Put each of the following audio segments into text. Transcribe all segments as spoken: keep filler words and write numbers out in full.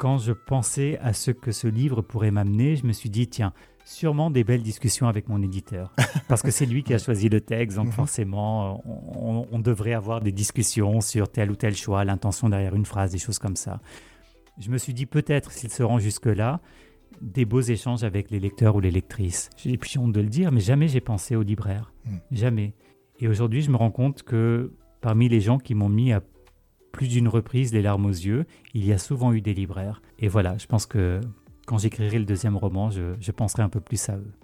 quand je pensais à ce que ce livre pourrait m'amener, je me suis dit, tiens, sûrement des belles discussions avec mon éditeur. Parce que c'est lui qui a choisi le texte, donc forcément, on, on devrait avoir des discussions sur tel ou tel choix, l'intention derrière une phrase, des choses comme ça. Je me suis dit, peut-être, s'il se rend jusque-là, des beaux échanges avec les lecteurs ou les lectrices. J'ai plus honte de le dire, mais jamais j'ai pensé aux libraires. Mm. Jamais. Et aujourd'hui, je me rends compte que parmi les gens qui m'ont mis à plus d'une reprise les larmes aux yeux, il y a souvent eu des libraires. Et voilà, je pense que quand j'écrirai le deuxième roman, je, je penserai un peu plus à eux.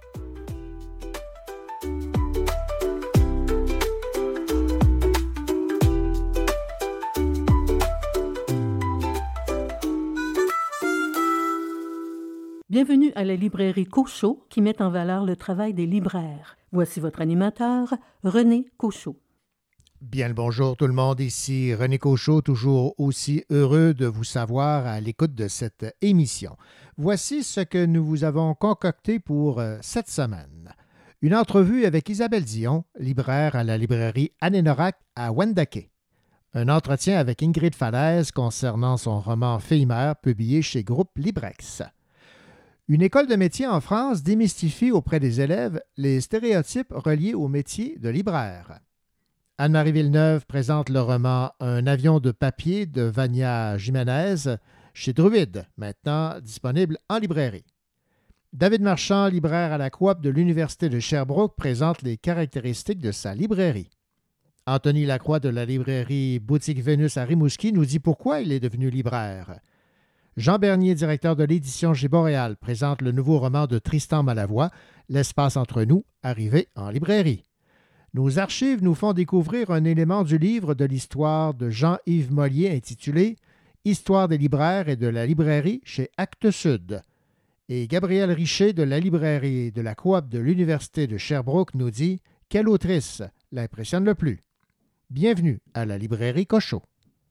Bienvenue à la librairie Cochot qui met en valeur le travail des libraires. Voici votre animateur, René Cochot. Bien le bonjour tout le monde, ici René Cochot, toujours aussi heureux de vous savoir à l'écoute de cette émission. Voici ce que nous vous avons concocté pour euh, cette semaine. Une entrevue avec Isabelle Dion, libraire à la librairie Anénorac à Wendake. Un entretien avec Ingrid Falaise concernant son roman Fille-mère publié chez Groupe Librex. Une école de métier en France démystifie auprès des élèves les stéréotypes reliés au métier de libraire. Anne-Marie Villeneuve présente le roman Un avion de papier de Vania Jiménez chez Druide, maintenant disponible en librairie. David Marchand, libraire à la coop de l'Université de Sherbrooke, présente les caractéristiques de sa librairie. Anthony Lacroix de la librairie Boutique Vénus à Rimouski nous dit pourquoi il est devenu libraire. Jean Bernier, directeur de l'édition chez Boréal, présente le nouveau roman de Tristan Malavoie, L'espace entre nous, arrivé en librairie. Nos archives nous font découvrir un élément du livre de l'histoire de Jean-Yves Mollier intitulé « Histoire des libraires et de la librairie chez Actes Sud ». Et Gabriel Richer de la librairie de la coop de l'Université de Sherbrooke nous dit « Quelle autrice l'impressionne le plus ?» Bienvenue à la librairie Cochot.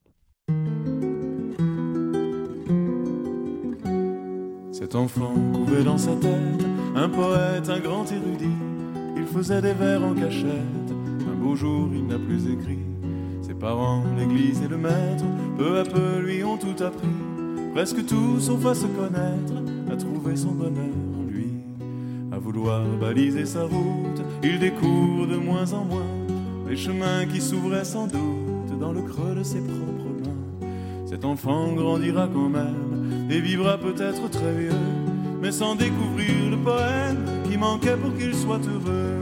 Cet enfant couvait dans sa tête un poète, un grand érudit. Il faisait des vers en cachette. Un beau jour, il n'a plus écrit. Ses parents, l'église et le maître, peu à peu lui ont tout appris. Presque tout, sauf à se connaître, à trouver son bonheur en lui. À vouloir baliser sa route, il découvre de moins en moins les chemins qui s'ouvraient sans doute dans le creux de ses propres mains. Cet enfant grandira quand même et vivra peut-être très vieux, mais sans découvrir le poème qui manquait pour qu'il soit heureux.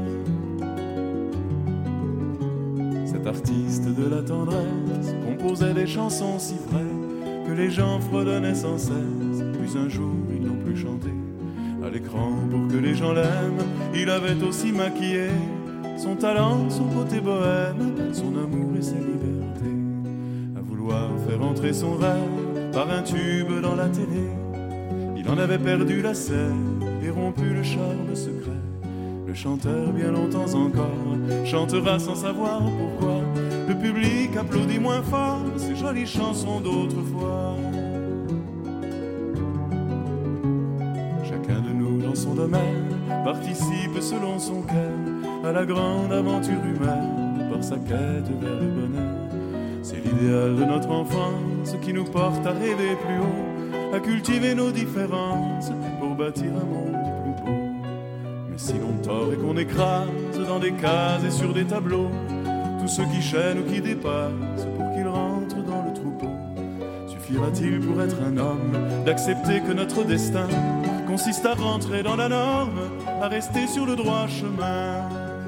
Cet artiste de la tendresse composait des chansons si vraies que les gens fredonnaient sans cesse, puis un jour ils n'ont plus chanté. À l'écran pour que les gens l'aiment, il avait aussi maquillé son talent, son côté bohème, son amour et sa liberté. À vouloir faire entrer son rêve par un tube dans la télé, il en avait perdu la scène et rompu le charme secret. Le chanteur, bien longtemps encore, chantera sans savoir pourquoi. Le public applaudit moins fort ces jolies chansons d'autrefois. Chacun de nous dans son domaine participe selon son cœur à la grande aventure humaine par sa quête vers le bonheur. C'est l'idéal de notre enfance qui nous porte à rêver plus haut, à cultiver nos différences pour bâtir un monde plus beau. Mais si l'on tord et qu'on écrase dans des cases et sur des tableaux tous ceux qui chaînent ou qui dépassent pour qu'ils rentrent dans le troupeau, suffira-t-il pour être un homme d'accepter que notre destin consiste à rentrer dans la norme, à rester sur le droit chemin?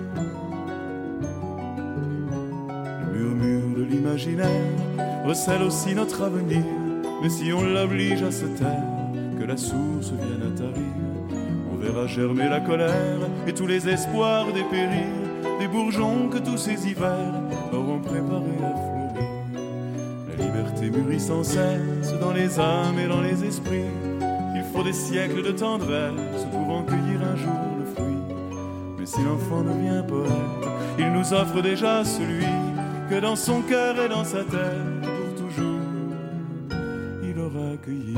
L'imaginaire recèle aussi notre avenir, mais si on l'oblige à se taire, que la source vienne à tarir, on verra germer la colère et tous les espoirs dépérir, des bourgeons que tous ces hivers auront préparé à fleurir. La liberté mûrit sans cesse dans les âmes et dans les esprits, il faut des siècles de tendresse pour en cueillir un jour le fruit. Mais si l'enfant devient poète, il nous offre déjà celui que dans son cœur et dans sa tête, pour toujours, il aura accueilli.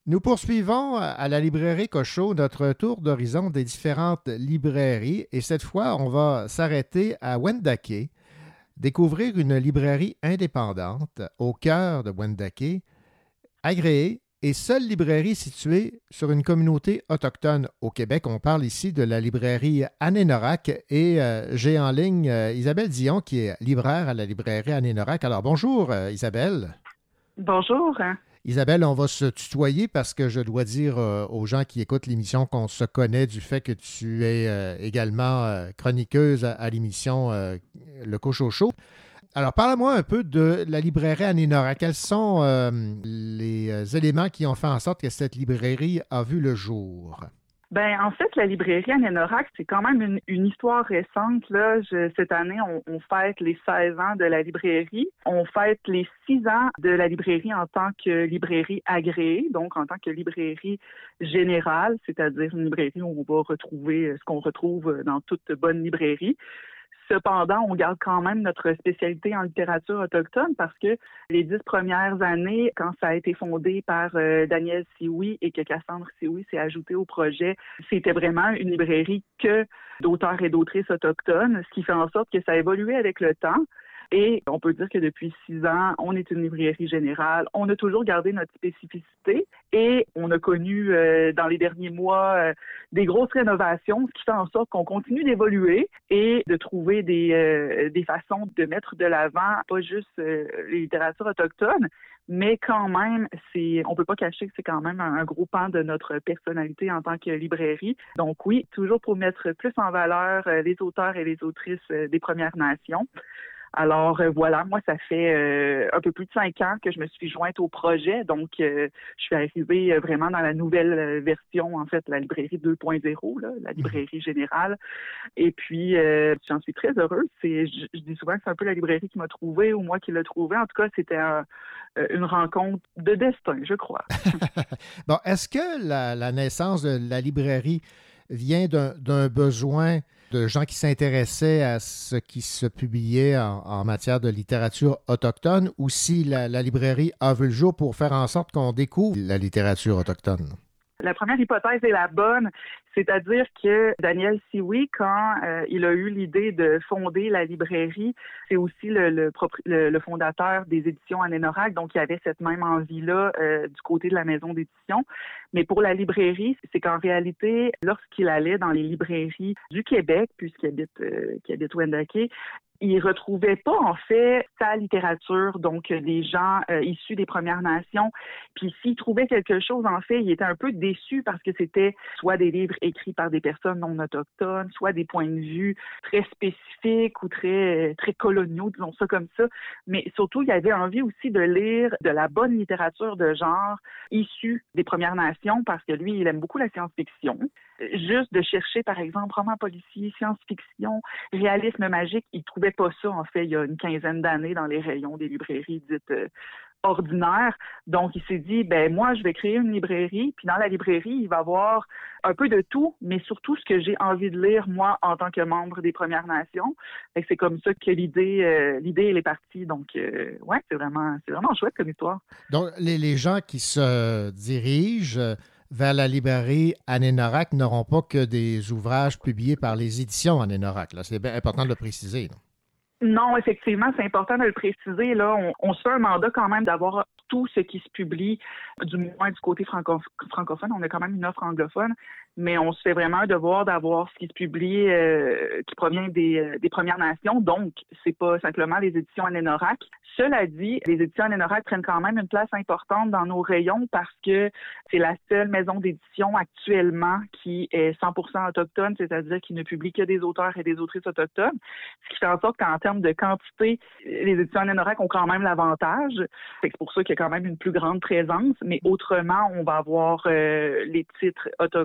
Nous poursuivons à la librairie Cochot notre tour d'horizon des différentes librairies et cette fois, on va s'arrêter à Wendake, découvrir une librairie indépendante au cœur de Wendake, agréée et seule librairie située sur une communauté autochtone au Québec. On parle ici de la librairie Anénorac et euh, j'ai en ligne euh, Isabelle Dion qui est libraire à la librairie Anénorac. Alors bonjour euh, Isabelle. Bonjour. Isabelle, on va se tutoyer parce que je dois dire euh, aux gens qui écoutent l'émission qu'on se connaît du fait que tu es euh, également euh, chroniqueuse à, à l'émission euh, Le Cochot Show. Alors, parle-moi un peu de la librairie Anénorac. Quels sont euh, les euh, éléments qui ont fait en sorte que cette librairie a vu le jour? Ben, en fait, la librairie Anénorac, c'est quand même une, une histoire récente. Là. Je, cette année, on, on fête les seize ans de la librairie. On fête les six ans de la librairie en tant que librairie agréée, donc en tant que librairie générale, c'est-à-dire une librairie où on va retrouver ce qu'on retrouve dans toute bonne librairie. Cependant, on garde quand même notre spécialité en littérature autochtone parce que les dix premières années, quand ça a été fondé par euh, Daniel Sioui et que Cassandre Sioui s'est ajouté au projet, c'était vraiment une librairie que d'auteurs et d'autrices autochtones, ce qui fait en sorte que ça a évolué avec le temps. Et on peut dire que depuis six ans, on est une librairie générale. On a toujours gardé notre spécificité et on a connu euh, dans les derniers mois euh, des grosses rénovations, ce qui fait en sorte qu'on continue d'évoluer et de trouver des, euh, des façons de mettre de l'avant pas juste euh, les littératures autochtones, mais quand même, c'est, on peut pas cacher que c'est quand même un, un gros pan de notre personnalité en tant que librairie. Donc oui, toujours pour mettre plus en valeur euh, les auteurs et les autrices euh, des Premières Nations. Alors euh, voilà, moi ça fait euh, un peu plus de cinq ans que je me suis jointe au projet, donc euh, je suis arrivée euh, vraiment dans la nouvelle euh, version, en fait, la librairie deux point zéro, là, la librairie générale. Et puis euh, j'en suis très heureuse. C'est, je, je dis souvent que c'est un peu la librairie qui m'a trouvée ou moi qui l'ai trouvée. En tout cas, c'était un, une rencontre de destin, je crois. Bon, est-ce que la, la naissance de la librairie vient d'un, d'un besoin de gens qui s'intéressaient à ce qui se publiait en, en matière de littérature autochtone ou si la, la librairie a vu le jour pour faire en sorte qu'on découvre la littérature autochtone? La première hypothèse est la bonne, c'est-à-dire que Daniel Sioui, quand euh, il a eu l'idée de fonder la librairie, c'est aussi le, le, le, le fondateur des éditions Anénorac, donc il avait cette même envie-là euh, du côté de la maison d'édition. Mais pour la librairie, c'est qu'en réalité, lorsqu'il allait dans les librairies du Québec, puisqu'il habite, euh, qu'il habite Wendake, il retrouvait pas, en fait, sa littérature, donc des gens euh, issus des Premières Nations. Puis s'il trouvait quelque chose, en fait, il était un peu déçu parce que c'était soit des livres écrits par des personnes non autochtones, soit des points de vue très spécifiques ou très très coloniaux, disons ça comme ça. Mais surtout, il avait envie aussi de lire de la bonne littérature de genre issue des Premières Nations parce que lui, il aime beaucoup la science-fiction. Juste de chercher, par exemple, roman policier, science-fiction, réalisme magique, il trouvait pas ça, en fait, il y a une quinzaine d'années dans les rayons des librairies dites euh, ordinaires. Donc, il s'est dit, ben moi, je vais créer une librairie, puis dans la librairie, il va y avoir un peu de tout, mais surtout ce que j'ai envie de lire, moi, en tant que membre des Premières Nations. Fait que c'est comme ça que l'idée, euh, l'idée, elle est partie. Donc, euh, ouais, c'est vraiment, c'est vraiment chouette comme histoire. Donc, les, les gens qui se dirigent vers la librairie Anénorac n'auront pas que des ouvrages publiés par les éditions Anénorac. Là. C'est bien important de le préciser. Là. Non, effectivement, c'est important de le préciser. Là, on, on se fait un mandat quand même d'avoir tout ce qui se publie, du moins du côté franco- francophone. On a quand même une offre anglophone, mais on se fait vraiment un devoir d'avoir ce qui se publie euh, qui provient des, euh, des Premières Nations. Donc, c'est pas simplement les éditions Anénorac. Cela dit, les éditions Anénorac prennent quand même une place importante dans nos rayons parce que c'est la seule maison d'édition actuellement qui est cent pour cent autochtone, c'est-à-dire qui ne publie que des auteurs et des autrices autochtones, ce qui fait en sorte qu'en termes de quantité, les éditions Anénorac ont quand même l'avantage. C'est pour ça qu'il y a quand même une plus grande présence, mais autrement, on va avoir euh, les titres autochtones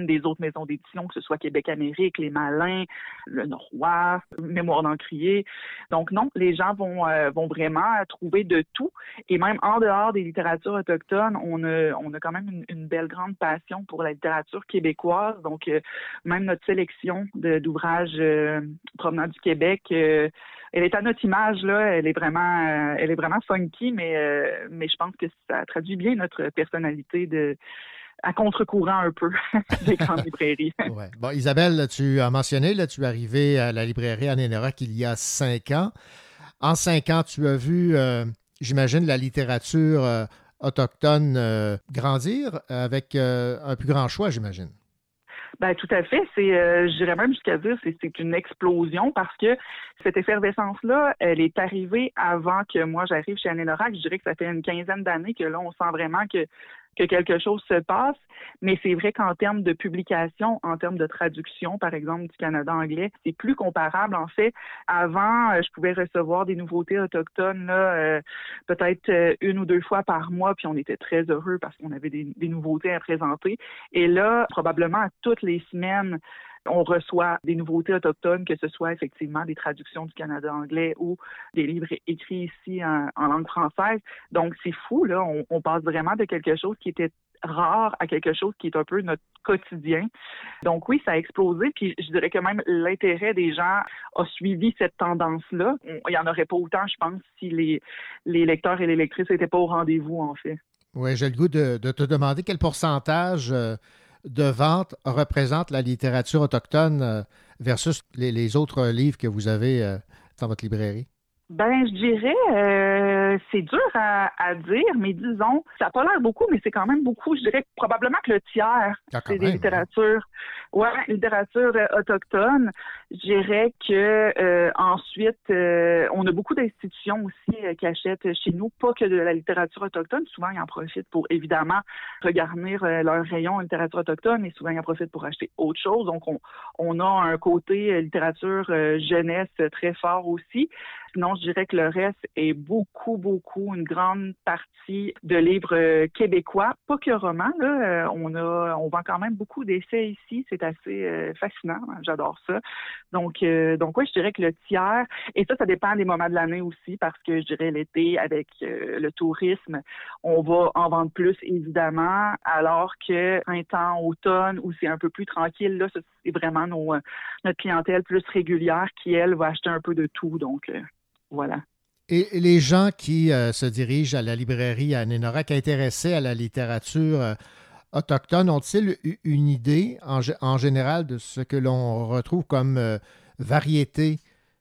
des autres maisons d'édition, que ce soit Québec-Amérique, Les Malins, Le Norois, Mémoire d'Encrier. Donc non, les gens vont, euh, vont vraiment trouver de tout. Et même en dehors des littératures autochtones, on a, on a quand même une, une belle grande passion pour la littérature québécoise. Donc euh, même notre sélection de, d'ouvrages euh, provenant du Québec, euh, elle est à notre image, là. Elle est vraiment, euh, elle est vraiment funky, mais, euh, mais je pense que ça traduit bien notre personnalité de, à contre-courant un peu des grandes librairies. Ouais. Bon, Isabelle, tu as mentionné, là, tu es arrivée à la librairie Anénorac il y a cinq ans. En cinq ans, tu as vu, euh, j'imagine, la littérature euh, autochtone euh, grandir avec euh, un plus grand choix, j'imagine. Ben tout à fait. C'est, euh, je dirais même jusqu'à dire, c'est, c'est une explosion parce que cette effervescence-là, elle est arrivée avant que moi j'arrive chez Anénorac. Je dirais que ça fait une quinzaine d'années que là, on sent vraiment que que quelque chose se passe, mais c'est vrai qu'en termes de publication, en termes de traduction, par exemple, du Canada anglais, c'est plus comparable. En fait, avant, je pouvais recevoir des nouveautés autochtones, là, euh, peut-être une ou deux fois par mois, puis on était très heureux parce qu'on avait des, des nouveautés à présenter. Et là, probablement à toutes les semaines, on reçoit des nouveautés autochtones, que ce soit effectivement des traductions du Canada anglais ou des livres écrits ici en, en langue française. Donc, c'est fou, là. On, on passe vraiment de quelque chose qui était rare à quelque chose qui est un peu notre quotidien. Donc oui, ça a explosé. Puis je dirais que même l'intérêt des gens a suivi cette tendance-là. On, il n'y en aurait pas autant, je pense, si les, les lecteurs et les lectrices n'étaient pas au rendez-vous, en fait. Oui, j'ai le goût de, de te demander quel pourcentage euh, de vente représente la littérature autochtone euh, versus les, les autres livres que vous avez euh, dans votre librairie? Ben, je dirais, euh, c'est dur à, à dire, mais disons, ça n'a pas l'air beaucoup, mais c'est quand même beaucoup. Je dirais probablement que le tiers, ah, c'est même, des littératures, ouais, ouais littérature euh, autochtone. Je dirais que euh, ensuite, euh, on a beaucoup d'institutions aussi euh, qui achètent chez nous, pas que de la littérature autochtone. Souvent, ils en profitent pour évidemment regarnir euh, leur rayon en littérature autochtone, et souvent ils en profitent pour acheter autre chose. Donc, on, on a un côté euh, littérature euh, jeunesse très fort aussi. Sinon, je dirais que le reste est beaucoup, beaucoup, une grande partie de livres euh, québécois, pas que romans. Là, euh, on a, on vend quand même beaucoup d'essais ici. C'est assez euh, fascinant. Hein, j'adore ça. Donc, euh, donc oui, je dirais que le tiers. Et ça, ça dépend des moments de l'année aussi, parce que je dirais l'été avec euh, le tourisme, on va en vendre plus évidemment, alors que printemps, automne, où c'est un peu plus tranquille, là, c'est vraiment nos, notre clientèle plus régulière qui elle va acheter un peu de tout. Donc euh, Voilà. Et les gens qui euh, se dirigent à la librairie à Anénorac intéressés à la littérature euh, autochtone, ont-ils une idée en, en général de ce que l'on retrouve comme euh, variété?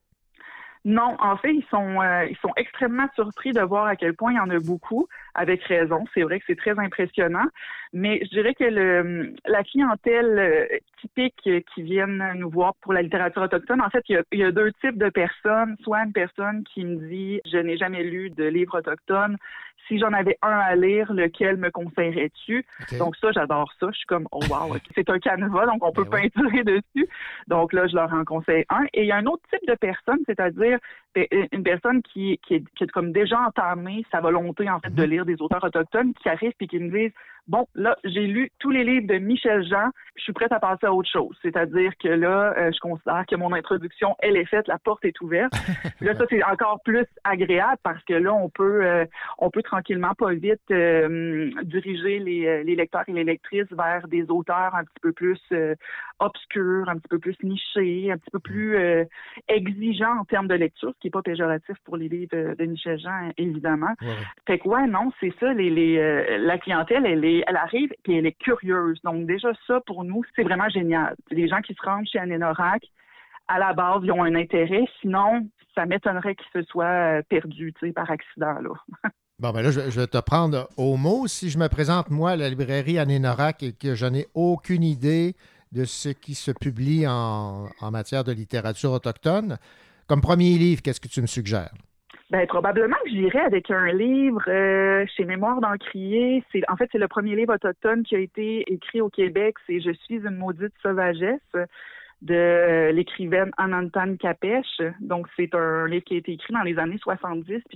Non, en fait, ils sont euh, ils sont extrêmement surpris de voir à quel point il y en a beaucoup, avec raison. C'est vrai que c'est très impressionnant, mais je dirais que le la clientèle euh, typique qui viennent nous voir pour la littérature autochtone, en fait, il y a, il y a deux types de personnes. Soit une personne qui me dit « Je n'ai jamais lu de livre autochtone. Si j'en avais un à lire, lequel me conseillerais-tu? » Okay. Donc ça, j'adore ça. Je suis comme « Oh wow, okay. C'est un canevas, donc on peut ben peinturer ouais. dessus. » Donc là, je leur en conseille un. Et il y a un autre type de personne, c'est-à-dire une personne qui, qui, est, qui est comme déjà entamé sa volonté en fait de lire des auteurs autochtones, qui arrivent et qui me disent « Bon, là, j'ai lu tous les livres de Michel Jean, je suis prête à passer à autre chose. » C'est-à-dire que là, euh, je considère que mon introduction, elle est faite, la porte est ouverte. Là, ça, c'est encore plus agréable parce que là, on peut euh, on peut tranquillement, pas vite, euh, diriger les, les lecteurs et les lectrices vers des auteurs un petit peu plus euh, obscurs, un petit peu plus nichés, un petit peu plus euh, exigeants en termes de lecture, ce qui n'est pas péjoratif pour les livres de Michel Jean, évidemment. Ouais. Fait que ouais, non, c'est ça, les, les, euh, la clientèle, elle est elle arrive et elle est curieuse. Donc déjà, ça, pour nous, c'est vraiment génial. Les gens qui se rendent chez Anénorac, à la base, ils ont un intérêt. Sinon, ça m'étonnerait qu'ils se soient perdus, tu sais, par accident, là. Bon, ben là, je, je vais te prendre au mot. Si je me présente, moi, à la librairie Anénorac et que je n'ai aucune idée de ce qui se publie en, en matière de littérature autochtone, comme premier livre, qu'est-ce que tu me suggères? Ben probablement que j'irais avec un livre euh, chez Mémoire d'Encrier. C'est en fait c'est le premier livre autochtone qui a été écrit au Québec. C'est Je suis une maudite sauvagesse de euh, l'écrivaine Anantan Capèche. Donc c'est un livre qui a été écrit dans les années soixante-dix puis qui est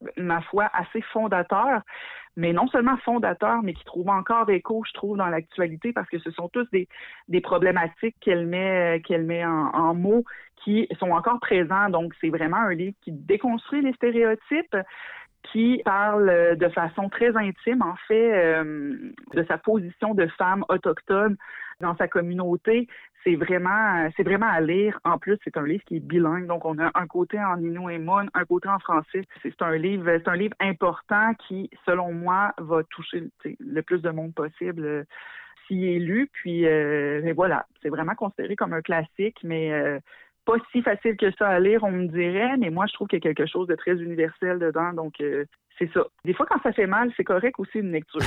ma foi, assez fondateurs, mais non seulement fondateurs, mais qui trouvent encore écho, je trouve, dans l'actualité, parce que ce sont tous des, des problématiques qu'elle met, qu'elle met en, en mots qui sont encore présents. Donc, c'est vraiment un livre qui déconstruit les stéréotypes, qui parle de façon très intime, en fait, euh, de sa position de femme autochtone dans sa communauté. C'est vraiment, c'est vraiment à lire. En plus, c'est un livre qui est bilingue, donc on a un côté en Innu-et-Mun, un côté en français. C'est un livre, c'est un livre important qui, selon moi, va toucher le plus de monde possible euh, s'il est lu. Puis, euh, et voilà, c'est vraiment considéré comme un classique, mais euh, pas si facile que ça à lire, on me dirait, mais moi, je trouve qu'il y a quelque chose de très universel dedans, donc euh, c'est ça. Des fois, quand ça fait mal, c'est correct aussi une lecture.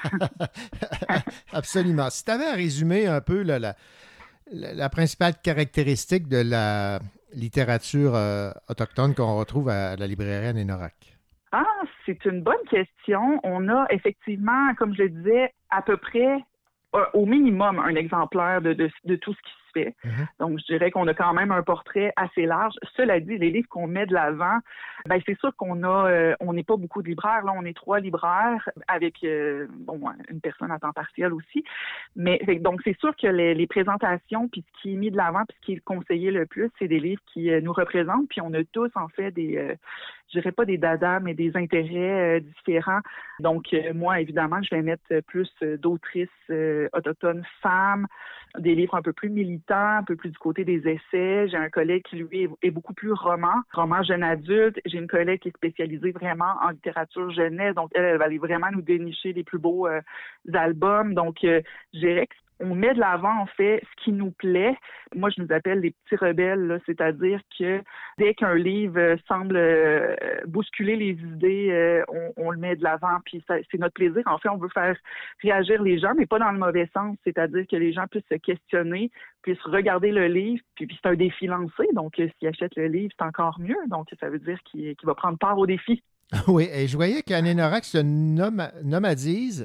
Absolument. Si tu avais à résumer un peu là, la, la, la principale caractéristique de la littérature euh, autochtone qu'on retrouve à, à la librairie Anénorac. Ah, c'est une bonne question. On a effectivement, comme je le disais, à peu près, euh, au minimum, un exemplaire de, de, de tout ce qui se fait. Mm-hmm. Donc, je dirais qu'on a quand même un portrait assez large. Cela dit, les livres qu'on met de l'avant, ben c'est sûr qu'on a, euh, on n'est pas beaucoup de libraires. Là, on est trois libraires avec, euh, bon, une personne à temps partiel aussi. Mais donc, c'est sûr que les, les présentations, puis ce qui est mis de l'avant, puis ce qui est conseillé le plus, c'est des livres qui euh, nous représentent. Puis on a tous, en fait, des, euh, je dirais pas des dadas, mais des intérêts euh, différents. Donc, euh, moi, évidemment, je vais mettre plus euh, d'autrices euh, autochtones femmes, des livres un peu plus militants, un peu plus du côté des essais. J'ai un collègue qui, lui, est, est beaucoup plus roman, roman jeune adulte. J'ai une collègue qui est spécialisée vraiment en littérature jeunesse. Donc, elle, elle va aller vraiment nous dénicher les plus beaux euh, albums. Donc, euh, je dirais que on met de l'avant, en fait, ce qui nous plaît. Moi, je nous appelle les petits rebelles, là, c'est-à-dire que dès qu'un livre semble euh, bousculer les idées, euh, on, on le met de l'avant, puis ça, c'est notre plaisir. En fait, on veut faire réagir les gens, mais pas dans le mauvais sens, c'est-à-dire que les gens puissent se questionner, puissent regarder le livre, puis, puis c'est un défi lancé, donc euh, s'ils achètent le livre, c'est encore mieux. Donc, ça veut dire qu'il, qu'il va prendre part au défi. Oui, et je voyais qu'Anénorac se nom- nomadise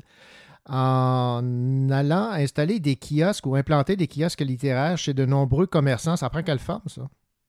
en allant installer des kiosques ou implanter des kiosques littéraires chez de nombreux commerçants. Ça prend quelle forme, ça?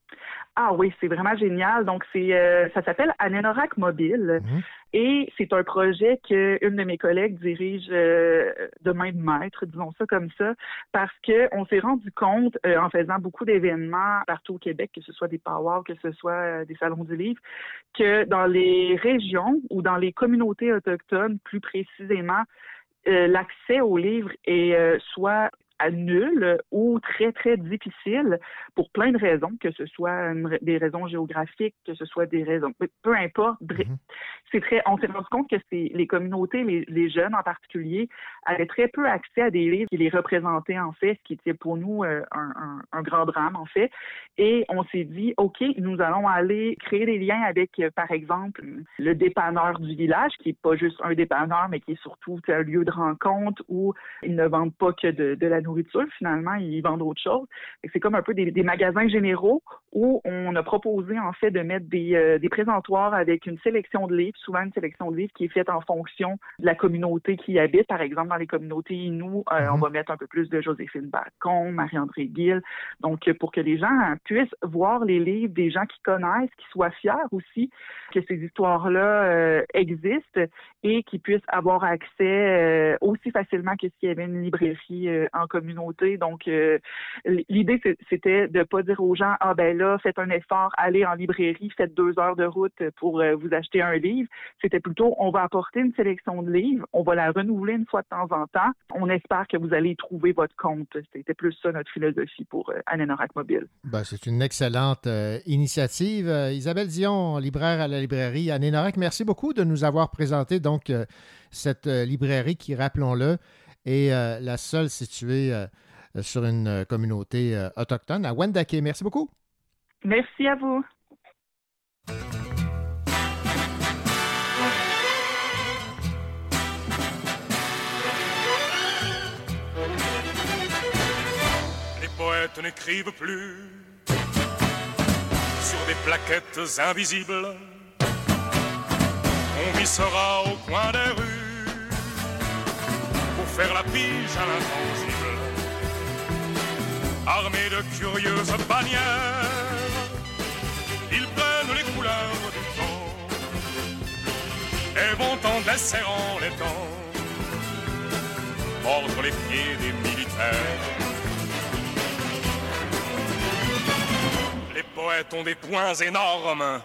Ah oui, c'est vraiment génial. Donc, c'est euh, ça s'appelle Anénorac Mobile. Mmh. Et c'est un projet qu'une de mes collègues dirige euh, de main de maître, disons ça comme ça, parce qu'on s'est rendu compte, euh, en faisant beaucoup d'événements partout au Québec, que ce soit des powwows, que ce soit euh, des salons du livre, que dans les régions ou dans les communautés autochtones, plus précisément, Euh, l'accès aux livres est euh, soit à nul ou très, très difficile pour plein de raisons, que ce soit une, des raisons géographiques, que ce soit des raisons, peu importe. Mm-hmm. C'est très, on s'est rendu compte que c'est, les communautés, les, les jeunes en particulier, avaient très peu accès à des livres qui les représentaient, en fait, ce qui était pour nous euh, un, un, un grand drame, en fait. Et on s'est dit, OK, nous allons aller créer des liens avec, euh, par exemple, le dépanneur du village, qui n'est pas juste un dépanneur, mais qui est surtout un lieu de rencontre où ils ne vendent pas que de, de la nourriture, finalement, ils vendent autre chose. Et c'est comme un peu des, des magasins généraux où on a proposé, en fait, de mettre des, euh, des présentoirs avec une sélection de livres, souvent une sélection de livres qui est faite en fonction de la communauté qui y habite. Par exemple, dans les communautés Innu, euh, mm-hmm. on va mettre un peu plus de Joséphine Bacon, Marie-André Gill. Donc, pour que les gens puissent voir les livres des gens qui connaissent, qui soient fiers aussi que ces histoires-là euh, existent et qui puissent avoir accès euh, aussi facilement que s'il y avait une librairie euh, en communauté. Donc, euh, l'idée, c'était de ne pas dire aux gens, ah ben là, faites un effort, allez en librairie, faites deux heures de route pour euh, vous acheter un livre. C'était plutôt, on va apporter une sélection de livres, on va la renouveler une fois de temps en temps. On espère que vous allez trouver votre compte. C'était plus ça notre philosophie pour euh, Anénorac Mobile. Ben, c'est une excellente euh, initiative. Euh, Isabelle Dion, libraire à la librairie Anénorac, merci beaucoup de nous avoir présenté donc euh, cette euh, librairie qui, rappelons-le, est euh, la seule située euh, sur une euh, communauté euh, autochtone à Wendake. Merci beaucoup. Merci à vous. Les poètes n'écrivent plus sur des plaquettes invisibles. On vissera au coin des rues pour faire la pige à l'intangible. Armés de curieuses bannières, ils prennent les couleurs du temps et bon temps de la serrant les temps, mordre les pieds des militaires. Les poètes ont des poings énormes.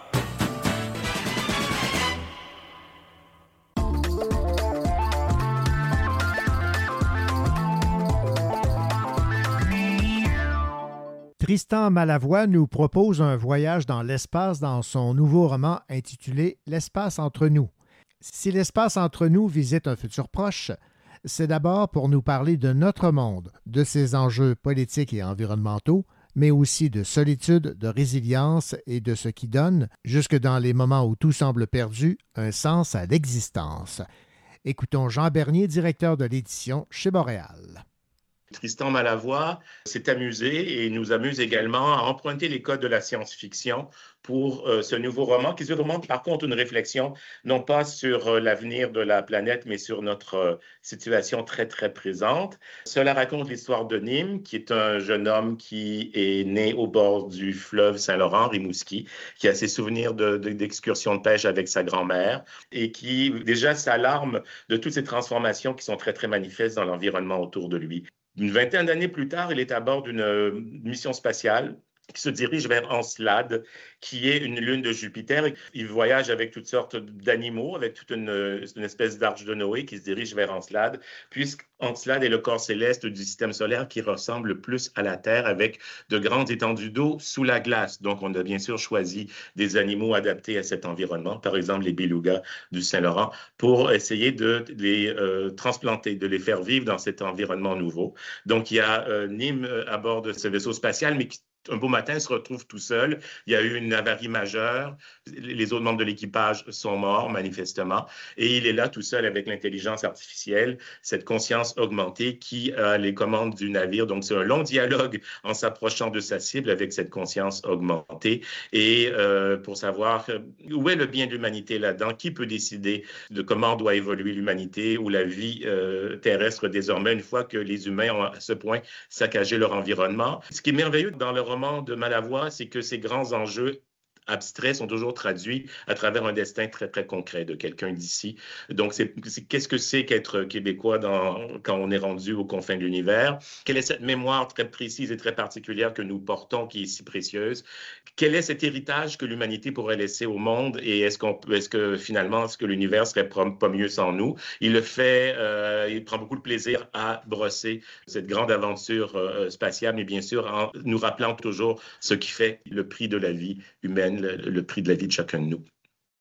Tristan Malavoie nous propose un voyage dans l'espace dans son nouveau roman intitulé « L'espace entre nous ». Si l'espace entre nous visite un futur proche, c'est d'abord pour nous parler de notre monde, de ses enjeux politiques et environnementaux, mais aussi de solitude, de résilience et de ce qui donne, jusque dans les moments où tout semble perdu, un sens à l'existence. Écoutons Jean Bernier, directeur de l'édition chez Boréal. Tristan Malavoie s'est amusé et nous amuse également à emprunter les codes de la science-fiction pour euh, ce nouveau roman, qui se demande par contre une réflexion, non pas sur euh, l'avenir de la planète, mais sur notre euh, situation très, très présente. Cela raconte l'histoire de Nîmes, qui est un jeune homme qui est né au bord du fleuve Saint-Laurent, Rimouski, qui a ses souvenirs de, de, d'excursions de pêche avec sa grand-mère et qui déjà s'alarme de toutes ces transformations qui sont très, très manifestes dans l'environnement autour de lui. Une vingtaine d'années plus tard, il est à bord d'une mission spatiale qui se dirige vers Encelade, qui est une lune de Jupiter. Il voyage avec toutes sortes d'animaux, avec toute une, une espèce d'arche de Noé qui se dirige vers Encelade, puisqu'Encelade est le corps céleste du système solaire qui ressemble le plus à la Terre, avec de grandes étendues d'eau sous la glace. Donc, on a bien sûr choisi des animaux adaptés à cet environnement, par exemple les belugas du Saint-Laurent, pour essayer de les euh, transplanter, de les faire vivre dans cet environnement nouveau. Donc, il y a euh, Nîmes à bord de ce vaisseau spatial, mais qui un beau matin, se retrouve tout seul. Il y a eu une avarie majeure. Les autres membres de l'équipage sont morts, manifestement. Et il est là tout seul avec l'intelligence artificielle, cette conscience augmentée qui a les commandes du navire. Donc, c'est un long dialogue en s'approchant de sa cible avec cette conscience augmentée. Et euh, pour savoir où est le bien de l'humanité là-dedans, qui peut décider de comment doit évoluer l'humanité ou la vie euh, terrestre désormais, une fois que les humains ont à ce point saccagé leur environnement. Ce qui est merveilleux dans le roman de Malavoie, c'est que ces grands enjeux abstraits sont toujours traduits à travers un destin très, très concret de quelqu'un d'ici. Donc, c'est, c'est, qu'est-ce que c'est qu'être québécois dans, quand on est rendu aux confins de l'univers? Quelle est cette mémoire très précise et très particulière que nous portons, qui est si précieuse? Quel est cet héritage que l'humanité pourrait laisser au monde? Et est-ce, qu'on, est-ce que finalement, est-ce que l'univers serait pas mieux sans nous? Il le fait, euh, il prend beaucoup de plaisir à brosser cette grande aventure euh, spatiale, mais bien sûr en nous rappelant toujours ce qui fait le prix de la vie humaine, Le, le prix de la vie de chacun de nous.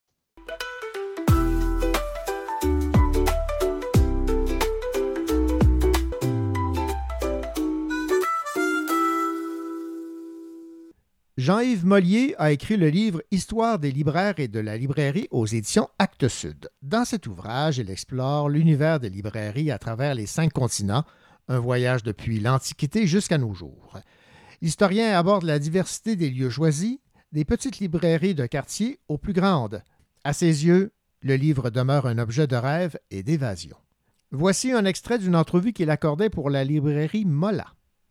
Jean-Yves Mollier a écrit le livre « Histoire des libraires et de la librairie » aux éditions Actes Sud. Dans cet ouvrage, il explore l'univers des librairies à travers les cinq continents, un voyage depuis l'Antiquité jusqu'à nos jours. L'historien aborde la diversité des lieux choisis, des petites librairies de quartier aux plus grandes. À ses yeux, le livre demeure un objet de rêve et d'évasion. Voici un extrait d'une entrevue qu'il accordait pour la librairie Mola.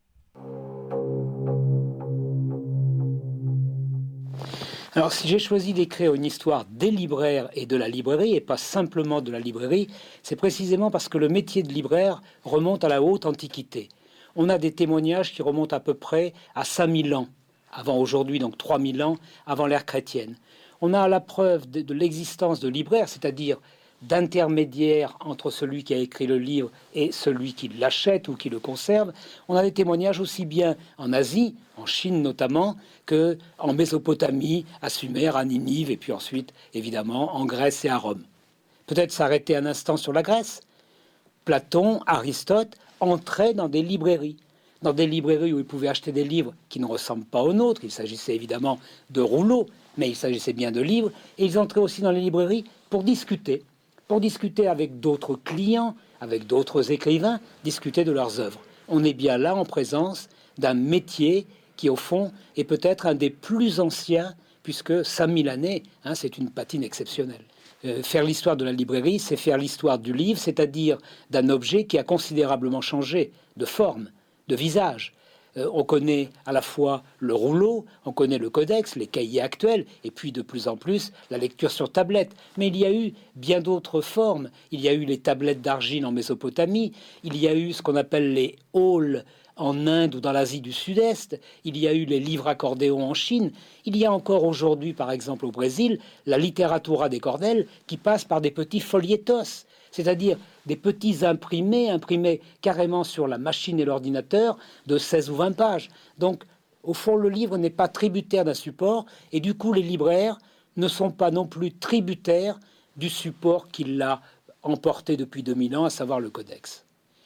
Alors, si j'ai choisi d'écrire une histoire des libraires et de la librairie, et pas simplement de la librairie, c'est précisément parce que le métier de libraire remonte à la haute Antiquité. On a des témoignages qui remontent à peu près à cinq mille ans. Avant aujourd'hui, donc trois mille ans, avant l'ère chrétienne. On a la preuve de, de l'existence de libraires, c'est-à-dire d'intermédiaires entre celui qui a écrit le livre et celui qui l'achète ou qui le conserve. On a des témoignages aussi bien en Asie, en Chine notamment, qu'en Mésopotamie, à Sumer, à Ninive, et puis ensuite, évidemment, en Grèce et à Rome. Peut-être s'arrêter un instant sur la Grèce. Platon, Aristote entraient dans des librairies. Dans des librairies où ils pouvaient acheter des livres qui ne ressemblent pas aux nôtres. Il s'agissait évidemment de rouleaux, mais il s'agissait bien de livres. Et ils entraient aussi dans les librairies pour discuter, pour discuter avec d'autres clients, avec d'autres écrivains, discuter de leurs œuvres. On est bien là en présence d'un métier qui, au fond, est peut-être un des plus anciens, puisque cinq mille années, hein, c'est une patine exceptionnelle. Euh, faire l'histoire de la librairie, c'est faire l'histoire du livre, c'est-à-dire d'un objet qui a considérablement changé de forme, de visage, Euh, on connaît à la fois le rouleau, on connaît le codex, les cahiers actuels, et puis de plus en plus la lecture sur tablette. Mais il y a eu bien d'autres formes. Il y a eu les tablettes d'argile en Mésopotamie, il y a eu ce qu'on appelle les halls en Inde ou dans l'Asie du Sud-Est, il y a eu les livres accordéons en Chine, il y a encore aujourd'hui, par exemple au Brésil, la literatura des cordels qui passe par des petits folietos, c'est-à-dire des petits imprimés, imprimés carrément sur la machine et l'ordinateur de seize ou vingt pages. Donc, au fond, le livre n'est pas tributaire d'un support, et du coup, les libraires ne sont pas non plus tributaires du support qui l'a emporté depuis deux mille ans, à savoir le codex.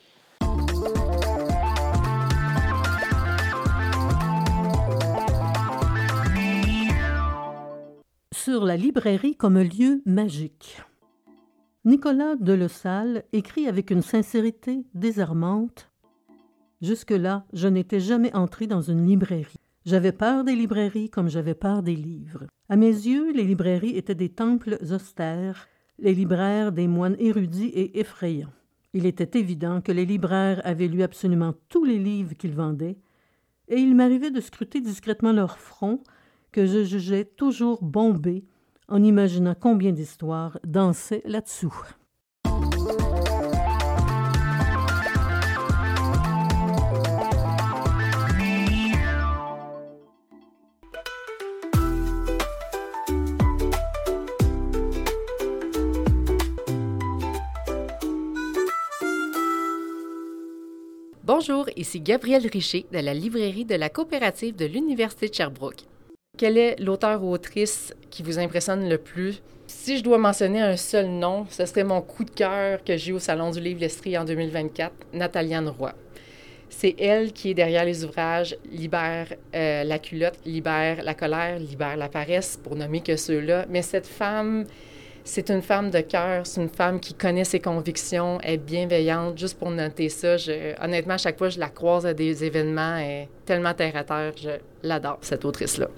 Sur la librairie comme un lieu magique. Nicolas Delessal écrit avec une sincérité désarmante. Jusque-là, je n'étais jamais entré dans une librairie. J'avais peur des librairies comme j'avais peur des livres. À mes yeux, les librairies étaient des temples austères, les libraires des moines érudits et effrayants. Il était évident que les libraires avaient lu absolument tous les livres qu'ils vendaient, et il m'arrivait de scruter discrètement leur front, que je jugeais toujours bombé, en imaginant combien d'histoires dansaient là-dessous. Bonjour, ici Gabrielle Richer de la librairie de la coopérative de l'Université de Sherbrooke. Quel est l'auteur ou autrice qui vous impressionne le plus? Si je dois mentionner un seul nom, ce serait mon coup de cœur que j'ai eu au Salon du Livre L'Estrie en deux mille vingt-quatre, Nathalie-Anne Roy. C'est elle qui est derrière les ouvrages Libère euh, la culotte, Libère la colère, Libère la paresse, pour nommer que ceux-là. Mais cette femme, c'est une femme de cœur, c'est une femme qui connaît ses convictions, est bienveillante. Juste pour noter ça, je, honnêtement, à chaque fois que je la croise à des événements, elle est tellement terre à terre, je l'adore, cette autrice-là.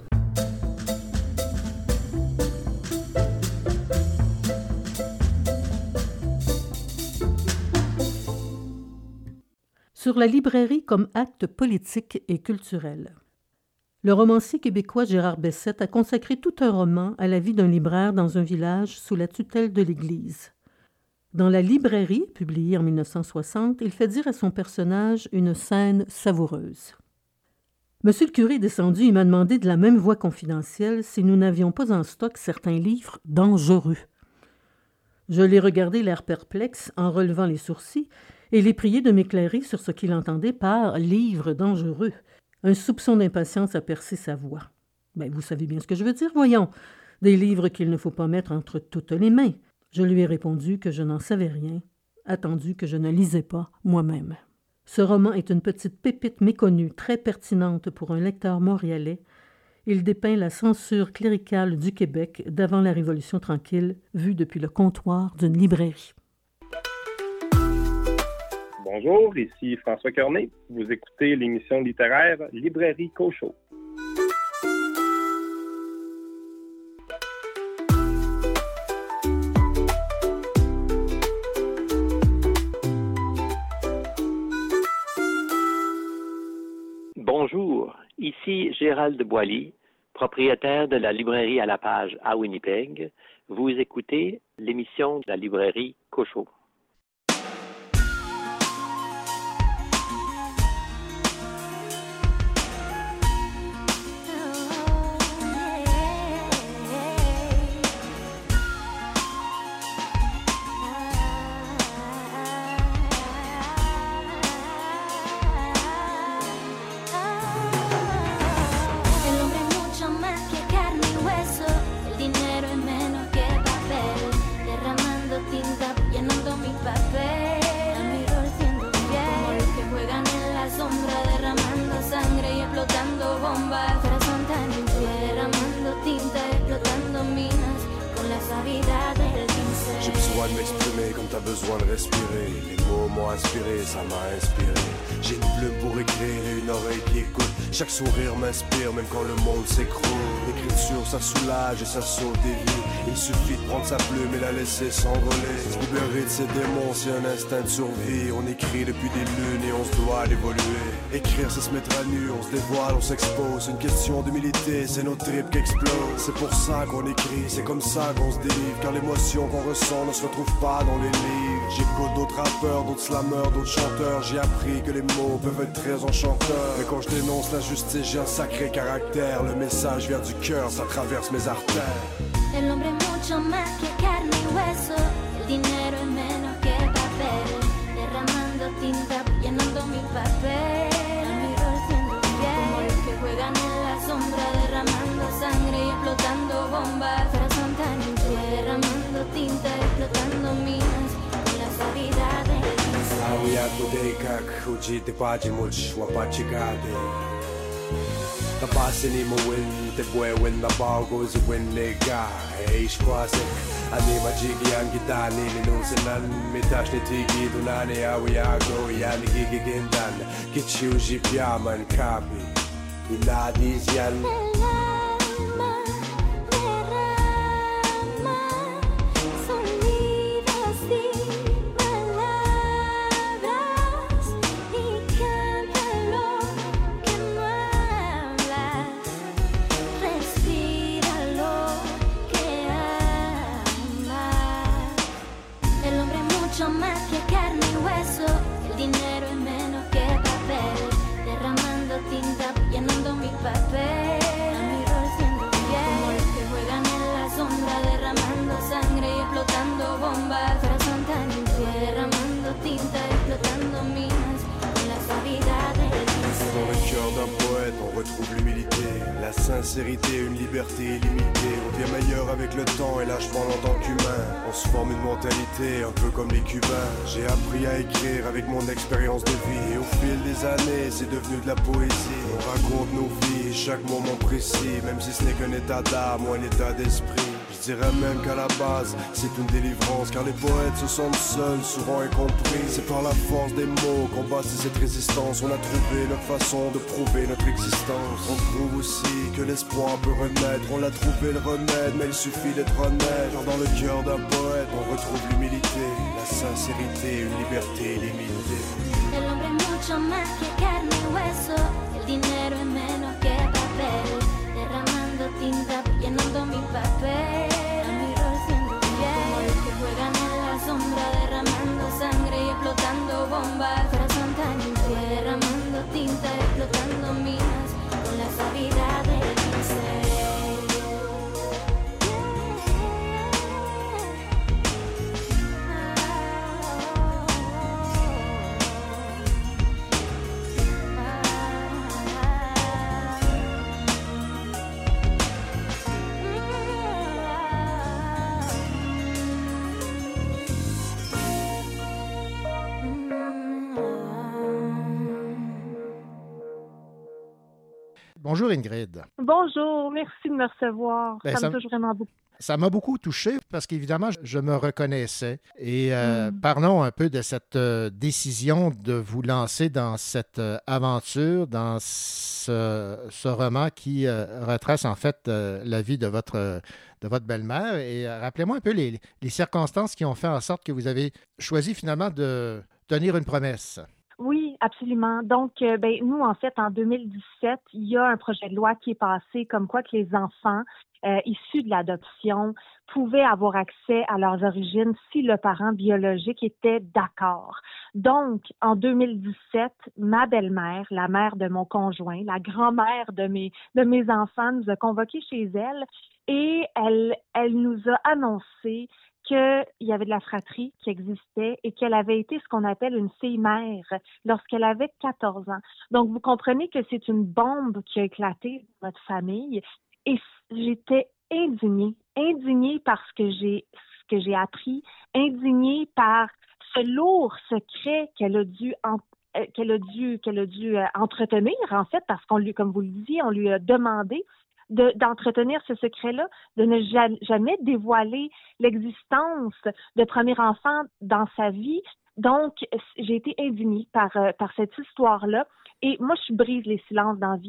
Sur la librairie comme acte politique et culturel. Le romancier québécois Gérard Bessette a consacré tout un roman à la vie d'un libraire dans un village sous la tutelle de l'Église. Dans La librairie, publiée en mille neuf cent soixante, il fait dire à son personnage une scène savoureuse. « Monsieur le curé est descendu et m'a demandé de la même voix confidentielle si nous n'avions pas en stock certains livres dangereux. Je l'ai regardé l'air perplexe en relevant les sourcils et l'ai prié de m'éclairer sur ce qu'il entendait par « livre dangereux ». Un soupçon d'impatience a percé sa voix. Ben, vous savez bien ce que je veux dire, voyons. Des livres qu'il ne faut pas mettre entre toutes les mains. Je lui ai répondu que je n'en savais rien, attendu que je ne lisais pas moi-même. Ce roman est une petite pépite méconnue, très pertinente pour un lecteur montréalais. Il dépeint la censure cléricale du Québec d'avant la Révolution tranquille, vue depuis le comptoir d'une librairie. Bonjour, ici François Cornet. Vous écoutez l'émission littéraire Librairie Cochot. Bonjour, ici Gérald Boilly, propriétaire de la librairie à la page à Winnipeg. Vous écoutez l'émission de la librairie Cochot. De m'exprimer comme t'as besoin de respirer. Les mots m'ont inspiré, ça m'a inspiré. J'ai une plume pour écrire et une oreille qui écoute. Chaque sourire m'inspire, même quand le monde s'écroule. L'écriture, ça soulage et ça sauve des vies. Il suffit de prendre sa plume et la laisser s'envoler. Libéré de ses démons, c'est un instinct de survie. On écrit depuis des lunes et on se doit d'évoluer. Écrire, c'est se mettre à nu, on se dévoile, on s'expose. C'est une question d'humilité, c'est nos tripes qui explosent. C'est pour ça qu'on écrit, c'est comme ça qu'on se délivre. Car l'émotion qu'on ressent ne se retrouve pas dans les livres. J'écoute d'autres rappeurs, d'autres slammeurs, d'autres chanteurs. J'ai appris que les mots peuvent être très enchanteurs. Mais quand je dénonce l'injustice, j'ai un sacré caractère. Le message vient du cœur, ça traverse mes artères. El hombre es mucho más que carne y hueso. El dinero es menos que papel. Derramando tinta, llenando mi papel. A mi rol siendo fiel. Como los que juegan en la sombra, derramando sangre y explotando bombas. Corazón tan infiel, derramando tinta, explotando minas. Con la suavidad del pincel. Ауя кудей как учите пачимуч вапачикаде. The boss in him win, the boy when the ball goes win nigga. Hey, squase. Ani majigi ang kita nilinusinan. Mitash ni tigi dunani awi ago yan gigigindan. Kichuji piaman kapi. Inadis yan. Más que carne y hueso, el dinero es menos que papel, derramando tinta, llenando mi papel, a mi rol siendo fiel, como los que juegan en la sombra, derramando sangre y explotando bombas, corazón tan infiel, derramando tinta, explotando minas, con la suavidad del pincel. Dans le cœur d'un poète, on retrouve l'humilité, la sincérité, une liberté illimitée. On devient meilleur avec le temps et lâchement en tant qu'humain. On se forme une mentalité, un peu comme les Cubains. J'ai appris à écrire avec mon expérience de vie. Et au fil des années, c'est devenu de la poésie. On raconte nos vies, chaque moment précis, même si ce n'est qu'un état d'âme ou un état d'esprit. Je dirais même qu'à la base, c'est une délivrance. Car les poètes se sentent seuls, souvent incompris. C'est par la force des mots qu'on bâtit cette résistance. On a trouvé notre façon de prouver notre existence. On trouve aussi que l'espoir peut renaître. On l'a trouvé le remède, mais il suffit d'être honnête. Car dans le cœur d'un poète, on retrouve l'humilité, la sincérité, une liberté illimitée. El hombre es mucho más que carne y hueso. El dinero es menos que papel. Derramando tinta, llenando mi papel. A mi rol siendo fiel. Como los que juegan en la sombra, derramando sangre y explotando bombas. Corazón tan infiel, derramando tinta, explotando minas. Con la suavidad del pincel. Bonjour Ingrid. Bonjour, merci de me recevoir. Ben, ça, ça me touche vraiment beaucoup. Ça m'a beaucoup touché parce qu'évidemment, je me reconnaissais. Et euh, mm. parlons un peu de cette euh, décision de vous lancer dans cette euh, aventure, dans ce, ce roman qui euh, retrace en fait euh, la vie de votre, euh, de votre belle-mère. Et euh, rappelez-moi un peu les, les circonstances qui ont fait en sorte que vous avez choisi finalement de tenir une promesse. Oui, absolument. Donc, euh, ben, nous, en fait, en deux mille dix-sept, il y a un projet de loi qui est passé comme quoi que les enfants euh, issus de l'adoption pouvaient avoir accès à leurs origines si le parent biologique était d'accord. Donc, en deux mille dix-sept, ma belle-mère, la mère de mon conjoint, la grand-mère de mes, de mes enfants, nous a convoqués chez elle et elle, elle nous a annoncé qu'il y avait de la fratrie qui existait et qu'elle avait été ce qu'on appelle une fille-mère lorsqu'elle avait quatorze ans. Donc, vous comprenez que c'est une bombe qui a éclaté dans notre famille et j'étais indignée, indignée par ce que j'ai, ce que j'ai appris, indignée par ce lourd secret qu'elle a dû en, euh, qu'elle a dû, qu'elle a dû euh, entretenir, en fait, parce qu'on lui, comme vous le disiez, on lui a demandé De, d'entretenir ce secret-là, de ne ja- jamais dévoiler l'existence de premier enfant dans sa vie. Donc, j'ai été indignée par, euh, par cette histoire-là. Et moi, je brise les silences dans la vie. Je